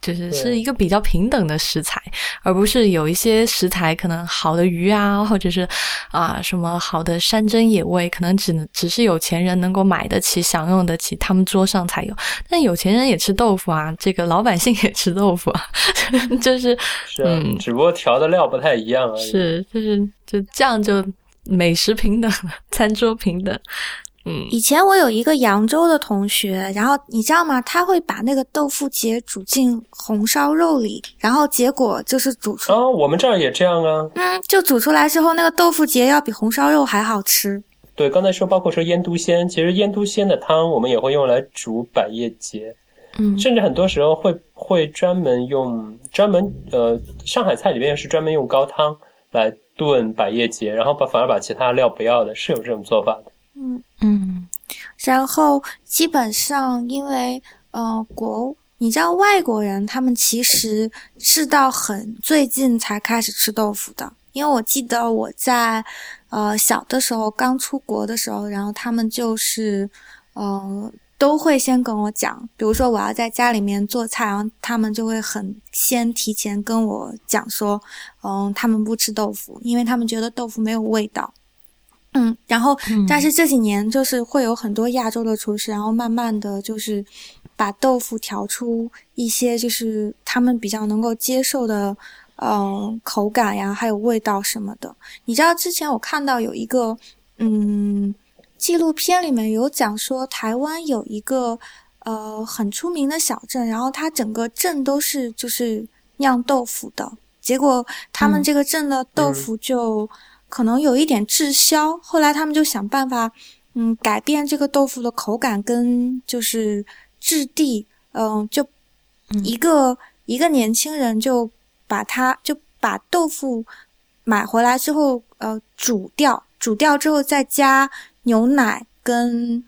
是一个比较平等的食材，而不是有一些食材可能好的鱼啊，或者是什么好的山珍野味，可能只是有钱人能够买得起、享用得起，他们桌上才有。但有钱人也吃豆腐啊，这个老百姓也吃豆腐啊，就是只不过调的料不太一样而已。 是，就这样就美食平等了，餐桌平等。 以前我有一个扬州的同学，然后你知道吗？他会把那个豆腐结煮进红烧肉里，然后结果就是煮出我们这儿也这样啊。 就煮出来之后，那个豆腐结要比红烧肉还好吃。 对，刚才包括说腌笃鲜，其实腌笃鲜的汤我们也会用来煮百叶结。甚至很多时候会专门上海菜里面是专门用高汤来炖百叶结，然后反而把其他料不要的，是有这种做法的。 然后基本上因为你知道外国人他们其实是到很最近才开始吃豆腐的，因为我记得我在小的时候刚出国的时候，然后他们就是都会先跟我讲，比如说我要在家里面做菜，然后他们就会提前跟我讲说他们不吃豆腐，因为他们觉得豆腐没有味道。然后但是这几年就是会有很多亚洲的厨师，然后慢慢的就是把豆腐调出一些就是他们比较能够接受的口感呀，还有味道什么的。你知道之前我看到有一个纪录片里面有讲说台湾有一个很出名的小镇，然后它整个镇都是就是酿豆腐的，结果他们这个镇的豆腐就可能有一点滞销，后来他们就想办法改变这个豆腐的口感跟就是质地，就一个年轻人就把豆腐买回来之后煮掉之后再加牛奶跟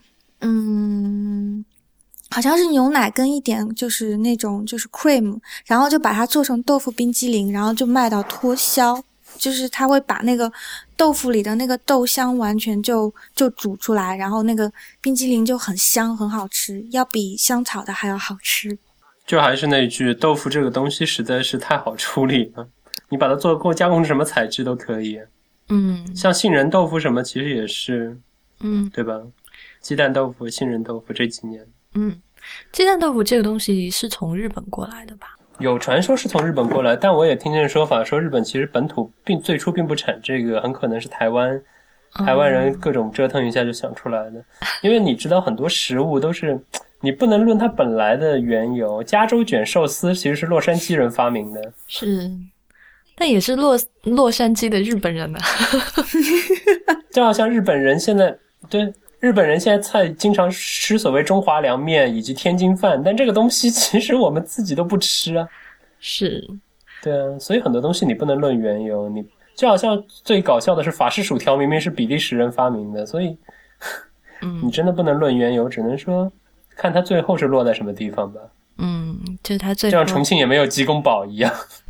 好像是牛奶跟一点就是那种就是 cream， 然后就把它做成豆腐冰激凌，然后就卖到脱销。就是他会把那个豆腐里的那个豆香完全就煮出来，然后那个冰激凌就很香很好吃，要比香草的还要好吃。 就还是那句，豆腐这个东西实在是太好处理了，你把它加工成什么材质都可以。像杏仁豆腐什么其实也是对吧？鸡蛋豆腐、杏仁豆腐这几年鸡蛋豆腐这个东西是从日本过来的吧？ 有传说是从日本过来，但我也听见说法说日本其实本土最初并不产这个，很可能是台湾人各种折腾一下就想出来的。因为你知道很多食物都是你不能论它本来的缘由，加州卷寿司其实是洛杉矶人发明的， 是，但也是洛杉矶的日本人呢。 就好像日本人现在菜经常吃所谓中华凉面以及天津饭，但这个东西其实我们自己都不吃啊。 是， 对啊，所以很多东西你不能论缘由，你就好像最搞笑的是法式薯条明明是比利时人发明的，所以你真的不能论缘由，只能说看它最后是落在什么地方吧。 就是它最后就像重庆也没有鸡公煲一样。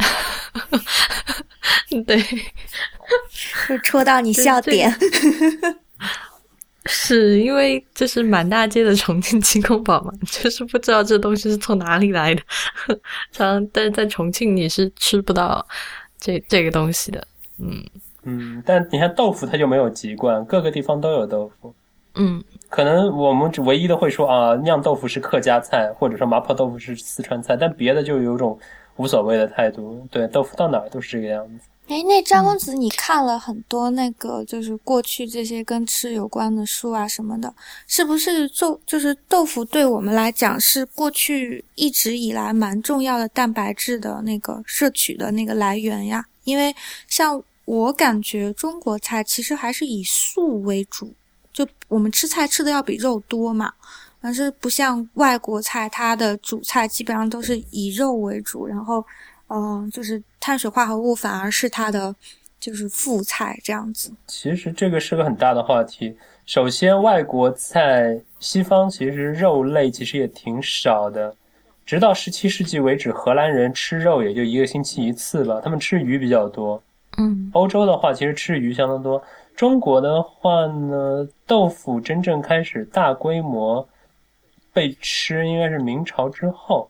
对， 就戳到你笑点。 是因为就是满大街的重庆鸡公煲嘛，就是不知道这东西是从哪里来的。但是在重庆你是吃不到这个东西的。 但你看豆腐它就没有籍贯，各个地方都有豆腐。可能我们唯一的会说酿豆腐是客家菜，或者说麻婆豆腐是四川菜，但别的就有种无所谓的态度。对，豆腐到哪儿都是这个样子。 那张公子你看了很多那个就是过去这些跟吃有关的书啊什么的，是不是就是豆腐对我们来讲是过去一直以来蛮重要的蛋白质的那个摄取的那个来源呀？因为像我感觉中国菜其实还是以素为主，就我们吃菜吃的要比肉多嘛，但是不像外国菜，它的主菜基本上都是以肉为主，然后就是碳水化合物反而是它的就是副菜这样子。 其实这个是个很大的话题。首先外国菜西方其实肉类其实也挺少的，直到17世纪为止，荷兰人吃肉也就1个星期1次吧，他们吃鱼比较多。欧洲的话其实吃鱼相当多。中国的话呢，豆腐真正开始大规模被吃应该是明朝之后。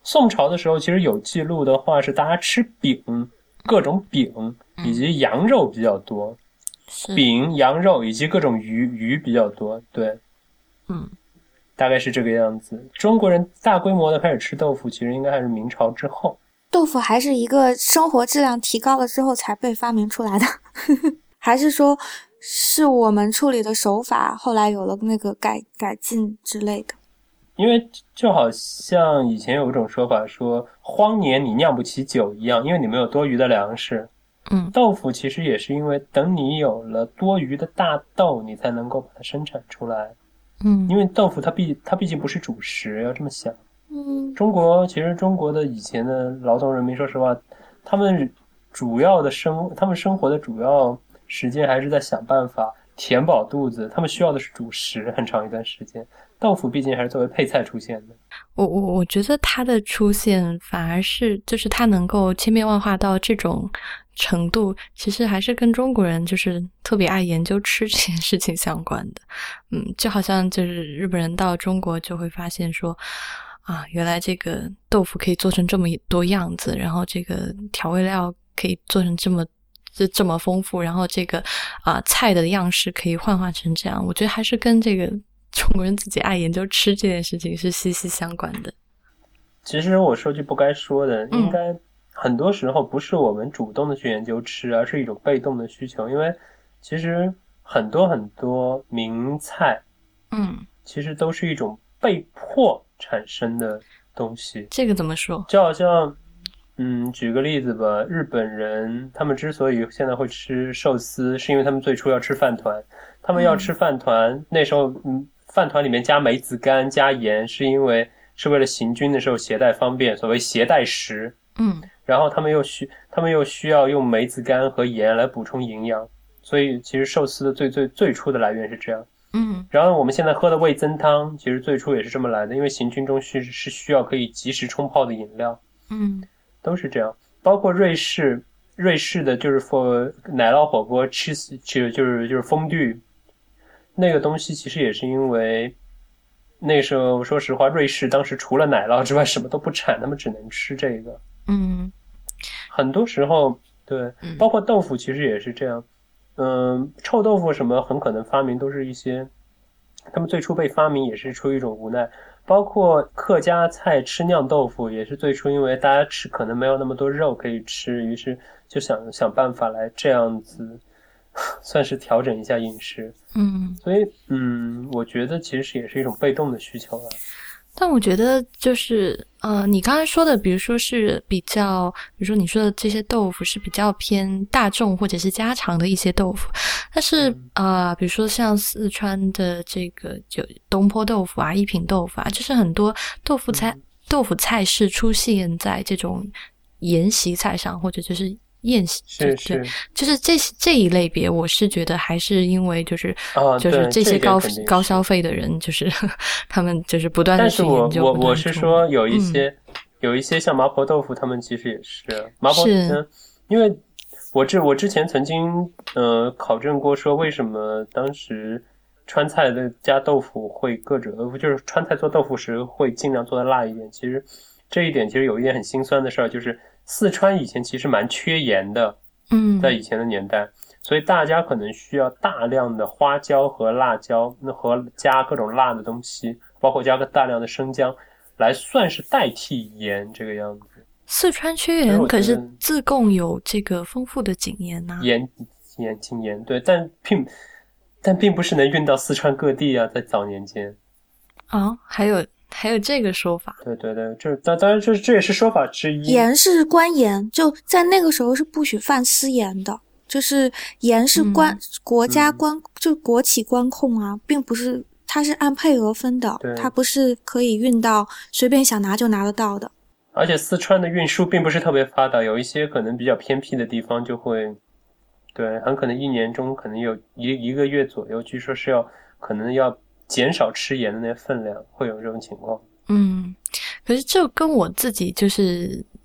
宋朝的时候，其实有记录的话是大家吃饼，各种饼以及羊肉比较多，饼、羊肉以及各种鱼比较多，对，大概是这个样子。中国人大规模的开始吃豆腐，其实应该还是明朝之后。 豆腐还是一个生活质量提高了之后才被发明出来的，还是说是我们处理的手法后来有了那个改进之类的？ 因为就好像以前有一种说法说荒年你酿不起酒一样，因为你没有多余的粮食。豆腐其实也是因为等你有了多余的大豆，你才能够把它生产出来。因为豆腐它毕竟不是主食，要这么想。中国的以前的劳动人民，说实话，他们生活的主要时间还是在想办法填饱肚子，他们需要的是主食很长一段时间。豆腐毕竟还是作为配菜出现的。 我觉得它的出现反而是就是它能够千变万化到这种程度，其实还是跟中国人就是特别爱研究吃这件事情相关的。就好像就是日本人到中国就会发现说啊，原来这个豆腐可以做成这么多样子，然后这个调味料可以做成这么丰富，然后这个菜的样式可以幻化成这样。我觉得还是跟这个中国人自己爱研究吃这件事情是息息相关的。 其实我说句不该说的，应该很多时候不是我们主动的去研究吃，而是一种被动的需求。因为其实很多名菜，其实都是一种被迫产生的东西。 这个怎么说？ 就好像举个例子吧，日本人他们之所以现在会吃寿司，是因为他们最初要吃饭团。他们要吃饭团，那时候饭团里面加梅子干加盐，是为了行军的时候携带方便，所谓携带食。然后他们又需要用梅子干和盐来补充营养，所以其实寿司的最初的来源是这样。然后我们现在喝的味增汤，其实最初也是这么来的，因为行军中是需要可以及时冲泡的饮料。都是这样。包括瑞士的就是 for 奶酪火锅 cheese 就是风dü那个东西，其实也是因为那时候说实话，瑞士当时除了奶酪之外什么都不产，他们只能吃这个。很多时候对，包括豆腐其实也是这样。臭豆腐什么很可能发明都是一些，他们最初被发明也是出于一种无奈。包括客家菜吃酿豆腐也是最初因为大家吃可能没有那么多肉可以吃，于是就想办法来这样子算是调整一下饮食。所以我觉得其实也是一种被动的需求了。 但我觉得就是你刚才说的比如说是比如说你说的这些豆腐是比较偏大众或者是家常的一些豆腐，但是比如说像四川的这个就东坡豆腐啊、一品豆腐啊，就是很多豆腐菜式出现在这种宴席菜上，或者就是宴席， 是就是这一类别，我是觉得还是因为就是这些高消费的人，就是他们就是不断的去研究。 但是我是说有一些像麻婆豆腐，他们其实也是麻婆因为我之前曾经考证过，说为什么当时川菜的加豆腐会就是川菜做豆腐时会尽量做的辣一点。其实这一点其实有一点很心酸的事儿，就是四川以前其实蛮缺盐的，在以前的年代，所以大家可能需要大量的花椒和辣椒和加各种辣的东西，包括加个大量的生姜来算是代替盐这个样子。 四川缺盐，可是自贡有这个丰富的井盐呐。 井盐，对，但并不是能运到四川各地啊，在早年间。 还有这个说法。 对，当然这也是说法之一。 盐是官盐，就在那个时候是不许犯私盐的，就是盐是国家就国企关控啊，并不是它是按配额分的，它不是可以运到随便想拿就拿得到的。 而且四川的运输并不是特别发达，有一些可能比较偏僻的地方就会，对，很可能一年中可能有一个月左右，据说是可能要减少吃盐的那分量，会有这种情况。 可是这跟我自己就是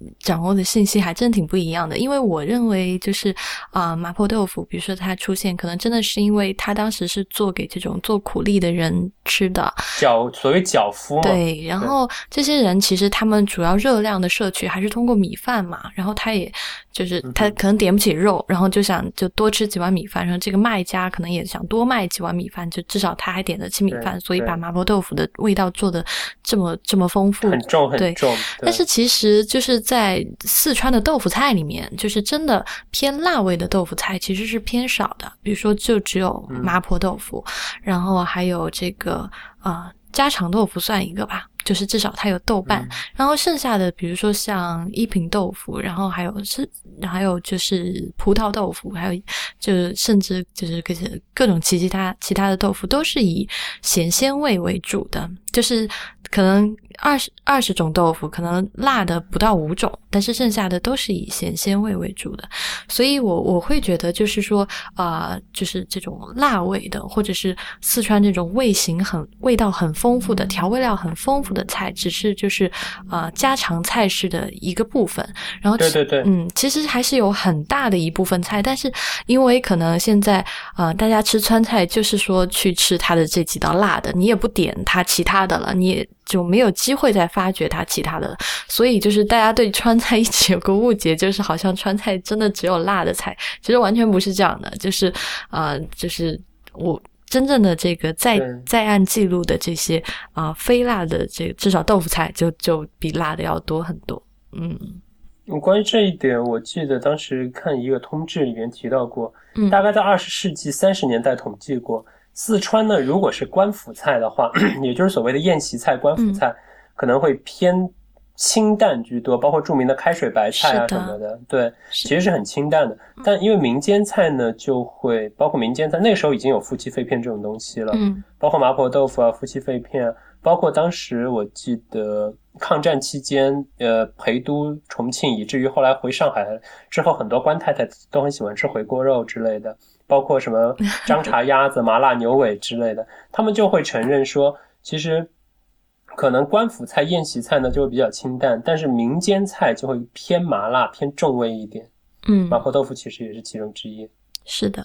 掌握的信息还真挺不一样的。因为我认为就是麻婆豆腐比如说它出现可能真的是因为它当时是做给这种做苦力的人吃的， 所谓脚夫嘛。 对，然后这些人其实他们主要热量的摄取还是通过米饭嘛，然后他也就是他可能点不起肉，然后就想就多吃几碗米饭，然后这个卖家可能也想多卖几碗米饭，就至少他还点得起米饭，所以把麻婆豆腐的味道做得这么丰富， 很重很重。 但是其实就是在四川的豆腐菜里面，就是真的偏辣味的豆腐菜其实是偏少的，比如说就只有麻婆豆腐，然后还有这个家常豆腐算一个吧，就是至少它有豆瓣，然后剩下的比如说像一品豆腐，然后还有就是葡萄豆腐，还有就是甚至就是各种其他的豆腐都是以咸鲜味为主的，就是可能20种豆腐可能辣的不到5种，但是剩下的都是以咸鲜味为主的。所以我会觉得就是说就是这种辣味的或者是四川这种味道很丰富的调味料很丰富的菜只是就是家常菜式的一个部分，然后对其实还是有很大的一部分菜，但是因为可能现在大家吃川菜就是说去吃它的这几道辣的，你也不点它其他的了，你也就没有机会再发掘它其他的，所以就是大家对川菜一直有个误解，就是好像川菜真的只有辣的菜，其实完全不是这样的，就是就是我真正的这个在案记录的这些非辣的这个至少豆腐菜就比辣的要多很多。 关于这一点，我记得当时看一个通志里面提到过，大概在20世纪30年代统计过，四川呢如果是官府菜的话，也就是所谓的宴席菜官府菜，可能会偏清淡居多，包括著名的开水白菜啊什么的，对，其实是很清淡的。但因为民间菜呢，就会包括民间菜，那个时候已经有夫妻肺片这种东西了，包括麻婆豆腐啊、夫妻肺片啊，包括当时我记得抗战期间，陪都重庆，以至于后来回上海之后，很多官太太都很喜欢吃回锅肉之类的，包括什么张茶鸭子、麻辣牛尾之类的，他们就会承认说，其实可能官府菜、宴席菜呢就会比较清淡，但是民间菜就会偏麻辣、偏重味一点。麻婆豆腐其实也是其中之一。 是的。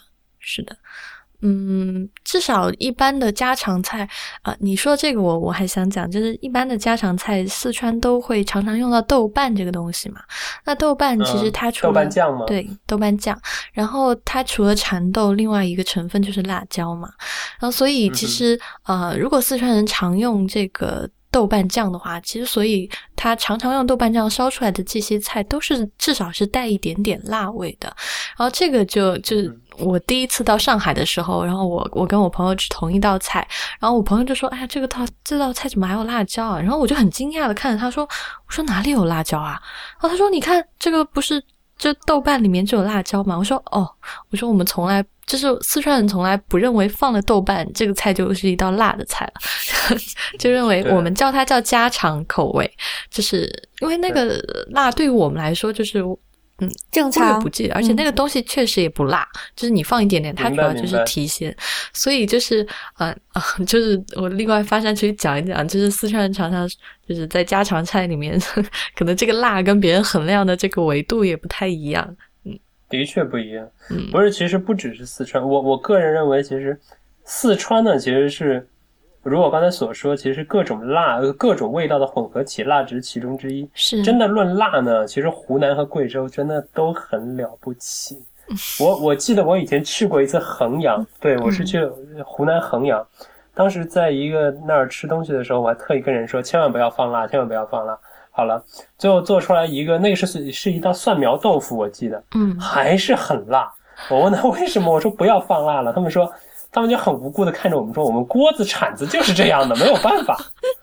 至少一般的家常菜你说这个我还想讲，就是一般的家常菜四川都会常常用到豆瓣这个东西嘛。那豆瓣其实它除了豆瓣酱吗？ 对，豆瓣酱。然后它除了蚕豆，另外一个成分就是辣椒嘛。然后所以其实如果四川人常用这个豆瓣酱的话，其实所以他常常用豆瓣酱烧出来的这些菜都是至少是带一点点辣味的。然后这个就是我第一次到上海的时候，然后我跟我朋友吃同一道菜，然后我朋友就说哎呀这道菜怎么还有辣椒啊，然后我就很惊讶的看着他说，我说哪里有辣椒啊，然后他说你看这个不是就豆瓣里面就有辣椒吗？我说我说我们从来就是四川人从来不认为放了豆瓣这个菜就是一道辣的菜了就认为我们叫它叫家常口味，就是因为那个辣对于我们来说就是正常， 我也不记得，而且那个东西确实也不辣，就是你放一点点，它主要就是提鲜，所以就是就是我另外发散出去讲一讲，就是四川人常常就是在家常菜里面，可能这个辣跟别人衡量的这个维度也不太一样。 的确不一样。不是，其实不只是四川，我个人认为，其实四川呢，其实是如我刚才所说，其实各种辣、各种味道的混合起，辣只是其中之一。 是真的论辣呢，其实湖南和贵州真的都很了不起。我记得我以前去过一次衡阳，对，我是去湖南衡阳，当时在一个那儿吃东西的时候，我还特意跟人说，千万不要放辣，千万不要放辣。好了，最后做出来一个，那个是一道蒜苗豆腐，我记得，还是很辣。我问他为什么，我说不要放辣了，他们就很无辜的看着我们说，我们锅子铲子就是这样的，没有办法。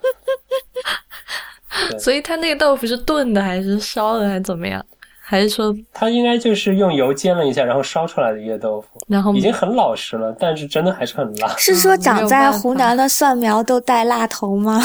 所以他那个豆腐是炖的还是烧的还是怎么样？还是说他应该就是用油煎了一下，然后烧出来的一个豆腐， 然后已经很老实了，但是真的还是很辣。 是说长在湖南的蒜苗都带辣头吗？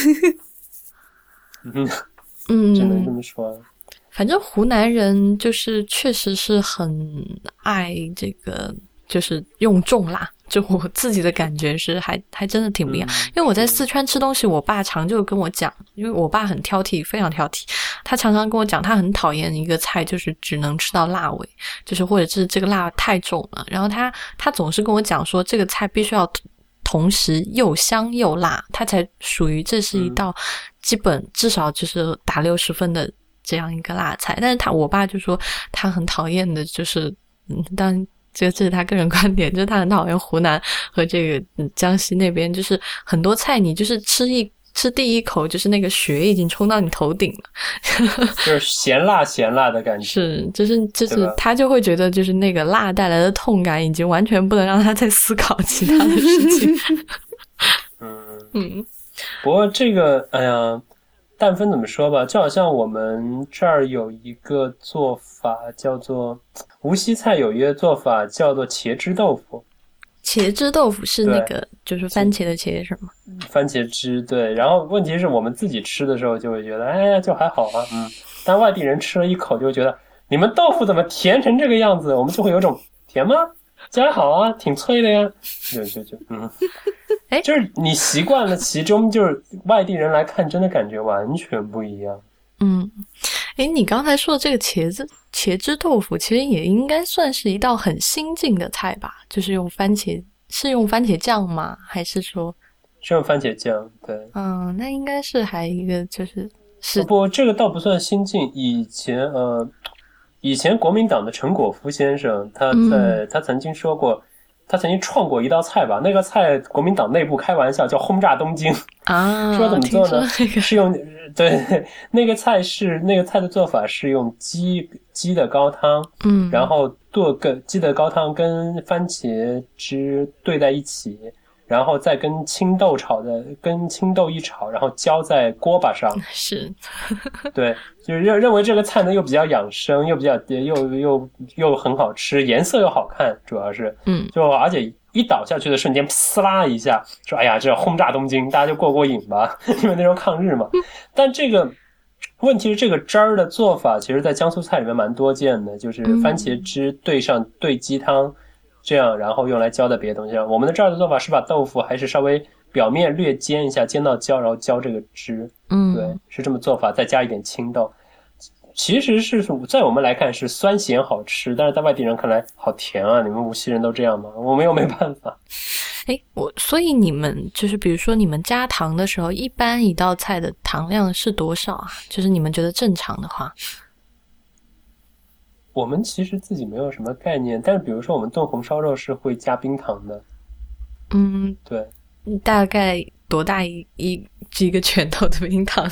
只能这么说。 反正湖南人就是确实是很爱这个，就是用重辣。就我自己的感觉是还真的挺不一样。因为我在四川吃东西，我爸常就跟我讲，因为我爸很挑剔，非常挑剔他常常跟我讲他很讨厌一个菜，就是只能吃到辣味，就是或者是这个辣太重了，然后他总是跟我讲说这个菜必须要同时又香又辣，它才属于这是一道基本至少就是打60分的这样一个辣菜。但是我爸就说他很讨厌的就是当然这是他个人观点，就是他很讨厌湖南和这个江西那边，就是很多菜你就是吃第一口就是那个血已经冲到你头顶了， 就是咸辣的感觉。 是，就是他就会觉得就是那个辣带来的痛感已经完全不能让他再思考其他的事情。 不过这个哎呀，但分怎么说吧，就好像我们这儿有一个做法叫做无锡菜有一个做法叫做茄汁豆腐。 茄汁豆腐是那个就是番茄的茄是吗？ 番茄汁，对。然后问题是我们自己吃的时候就会觉得哎呀就还好啊，但外地人吃了一口就会觉得你们豆腐怎么甜成这个样子，我们就会有种甜吗？这还好啊，挺脆的呀，就是你习惯了其中，就是外地人来看真的感觉完全不一样。 你刚才说的这个茄汁豆腐其实也应该算是一道很新进的菜吧，就是用番茄酱吗？还是说是用番茄酱？对， 那应该是还一个就是不，这个倒不算新进。以前国民党的陈果夫先生他曾经说过，他曾经创过一道菜吧，那个菜国民党内部开玩笑叫轰炸东京啊， 说怎么做呢？是用那个菜的做法是用鸡的高汤，然后鸡的高汤跟番茄汁兑在一起，然后再跟青豆一炒，然后浇在锅巴上。 是， 对，就是认为这个菜呢又比较养生，又比较又很好吃，颜色又好看，主要是，就而且一倒下去的瞬间，撕啦一下，说哎呀，这轰炸东京，大家就过瘾吧，因为那时候抗日嘛。但这个问题是，这个汁儿的做法，其实在江苏菜里面蛮多见的，就是番茄汁兑鸡汤。这样，然后用来浇在别的东西上。我们的这儿的做法是把豆腐还是稍微表面略煎一下，煎到焦，然后浇这个汁。对，是这么做法，再加一点青豆。其实是在我们来看是酸咸好吃，但是在外地人看来好甜啊！你们无锡人都这样吗？我们又没办法。 所以你们就是比如说你们加糖的时候，一般一道菜的糖量是多少啊？就是你们觉得正常的话。 我们其实自己没有什么概念，但是比如说我们炖红烧肉是会加冰糖的。对。 大概多大几个拳头的冰糖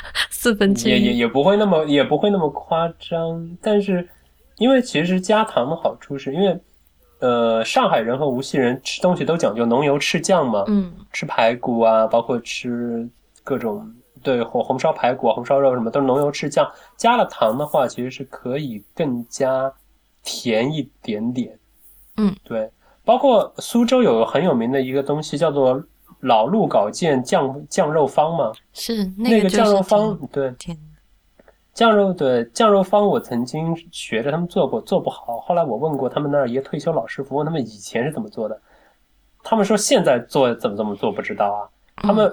1/4？ 也不会那么夸张，但是因为其实加糖的好处是因为上海人和无锡人吃东西都讲究浓油赤酱嘛，吃排骨啊，包括吃各种对红烧排骨、红烧肉什么都是浓油赤酱，加了糖的话其实是可以更加甜一点点。对，包括苏州有很有名的一个东西叫做老鹿稿件酱肉方嘛， 是那个酱肉方，对，酱肉方我曾经学着他们做过，做不好，后来我问过他们那儿一个退休老师傅，问他们以前是怎么做的，他们说现在做怎么做不知道啊。他们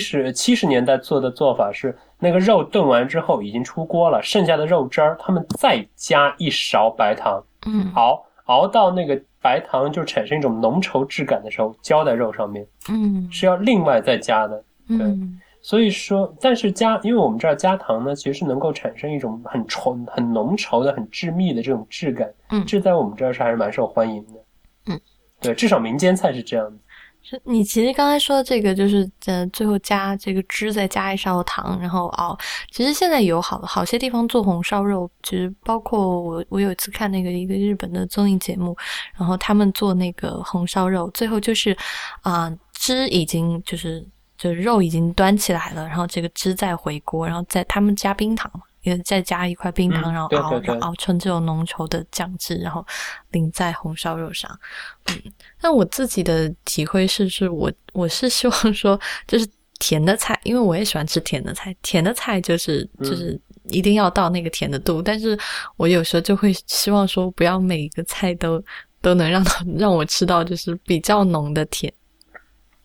70年代做的做法是，那个肉炖完之后已经出锅了，剩下的肉汁儿，他们再加一勺白糖，熬到那个白糖就产生一种浓稠质感的时候，浇在肉上面，是要另外再加的，对。所以说，但是因为我们这儿加糖呢，其实是能够产生一种很浓稠的、很致密的这种质感，这在我们这儿是还是蛮受欢迎的，对，至少民间菜是这样的。 你其实刚才说的这个就是最后加这个汁，再加一勺糖，然后熬。其实现在有好些地方做红烧肉，其实包括我有一次看那个一个日本的综艺节目，然后他们做那个红烧肉，最后就是汁已经就是肉已经端起来了，然后这个汁再回锅，然后他们加冰糖嘛，也再加一块冰糖，然后熬，然后熬成这种浓稠的酱汁，然后淋在红烧肉上。但我自己的体会是我是希望说，就是甜的菜，因为我也喜欢吃甜的菜，甜的菜就是一定要到那个甜的度，但是我有时候就会希望说，不要每一个菜都能让我吃到就是比较浓的甜。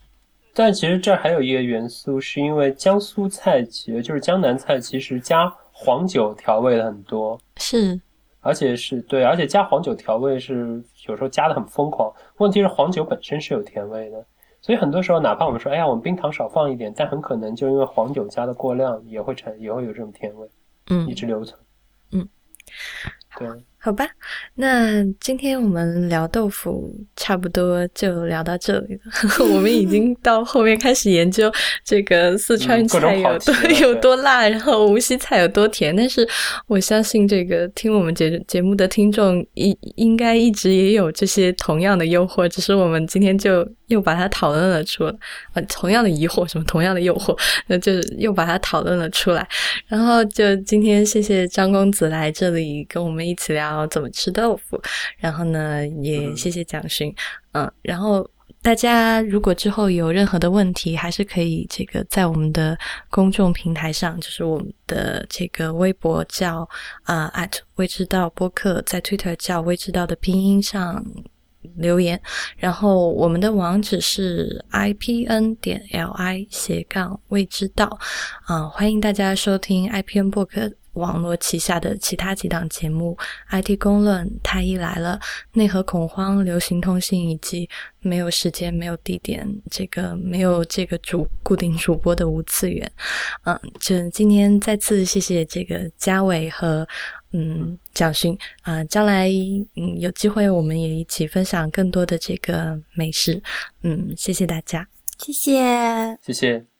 但其实这还有一个元素，是因为江苏菜就是江南菜，其实加黄酒调味的很多， 是， 而且加黄酒调味是有时候加的很疯狂。问题是黄酒本身是有甜味的，所以很多时候哪怕我们说，哎呀，我们冰糖少放一点，但很可能就因为黄酒加的过量，也会有这种甜味，一直留存。对。 好吧，那今天我们聊豆腐差不多就聊到这里了。我们已经到后面开始研究这个四川菜有多辣，然后无锡菜有多甜，但是我相信这个听我们节目的听众应该一直也有这些同样的诱惑，只是我们今天就又把它讨论了出来，同样的疑惑，什么同样的诱惑，那就又把它讨论了出来。然后就今天谢谢张公子来这里跟我们一起聊怎么吃豆腐，然后呢也谢谢蒋勋，然后大家如果之后有任何的问题，还是可以这个在我们的公众平台上，就是我们的这个微博叫未知道播客，在 Twitter 叫未知道的拼音上留言，然后我们的网址是 ipn.li/ 未知道欢迎大家收听 IPN 播客网络旗下的其他几档节目 IT 公论、太医来了、内核恐慌、流行通信以及没有时间没有地点没有这个固定主播的无次元。就今天再次谢谢这个嘉伟和蒋勋将来有机会我们也一起分享更多的这个美食。谢谢大家。 谢谢。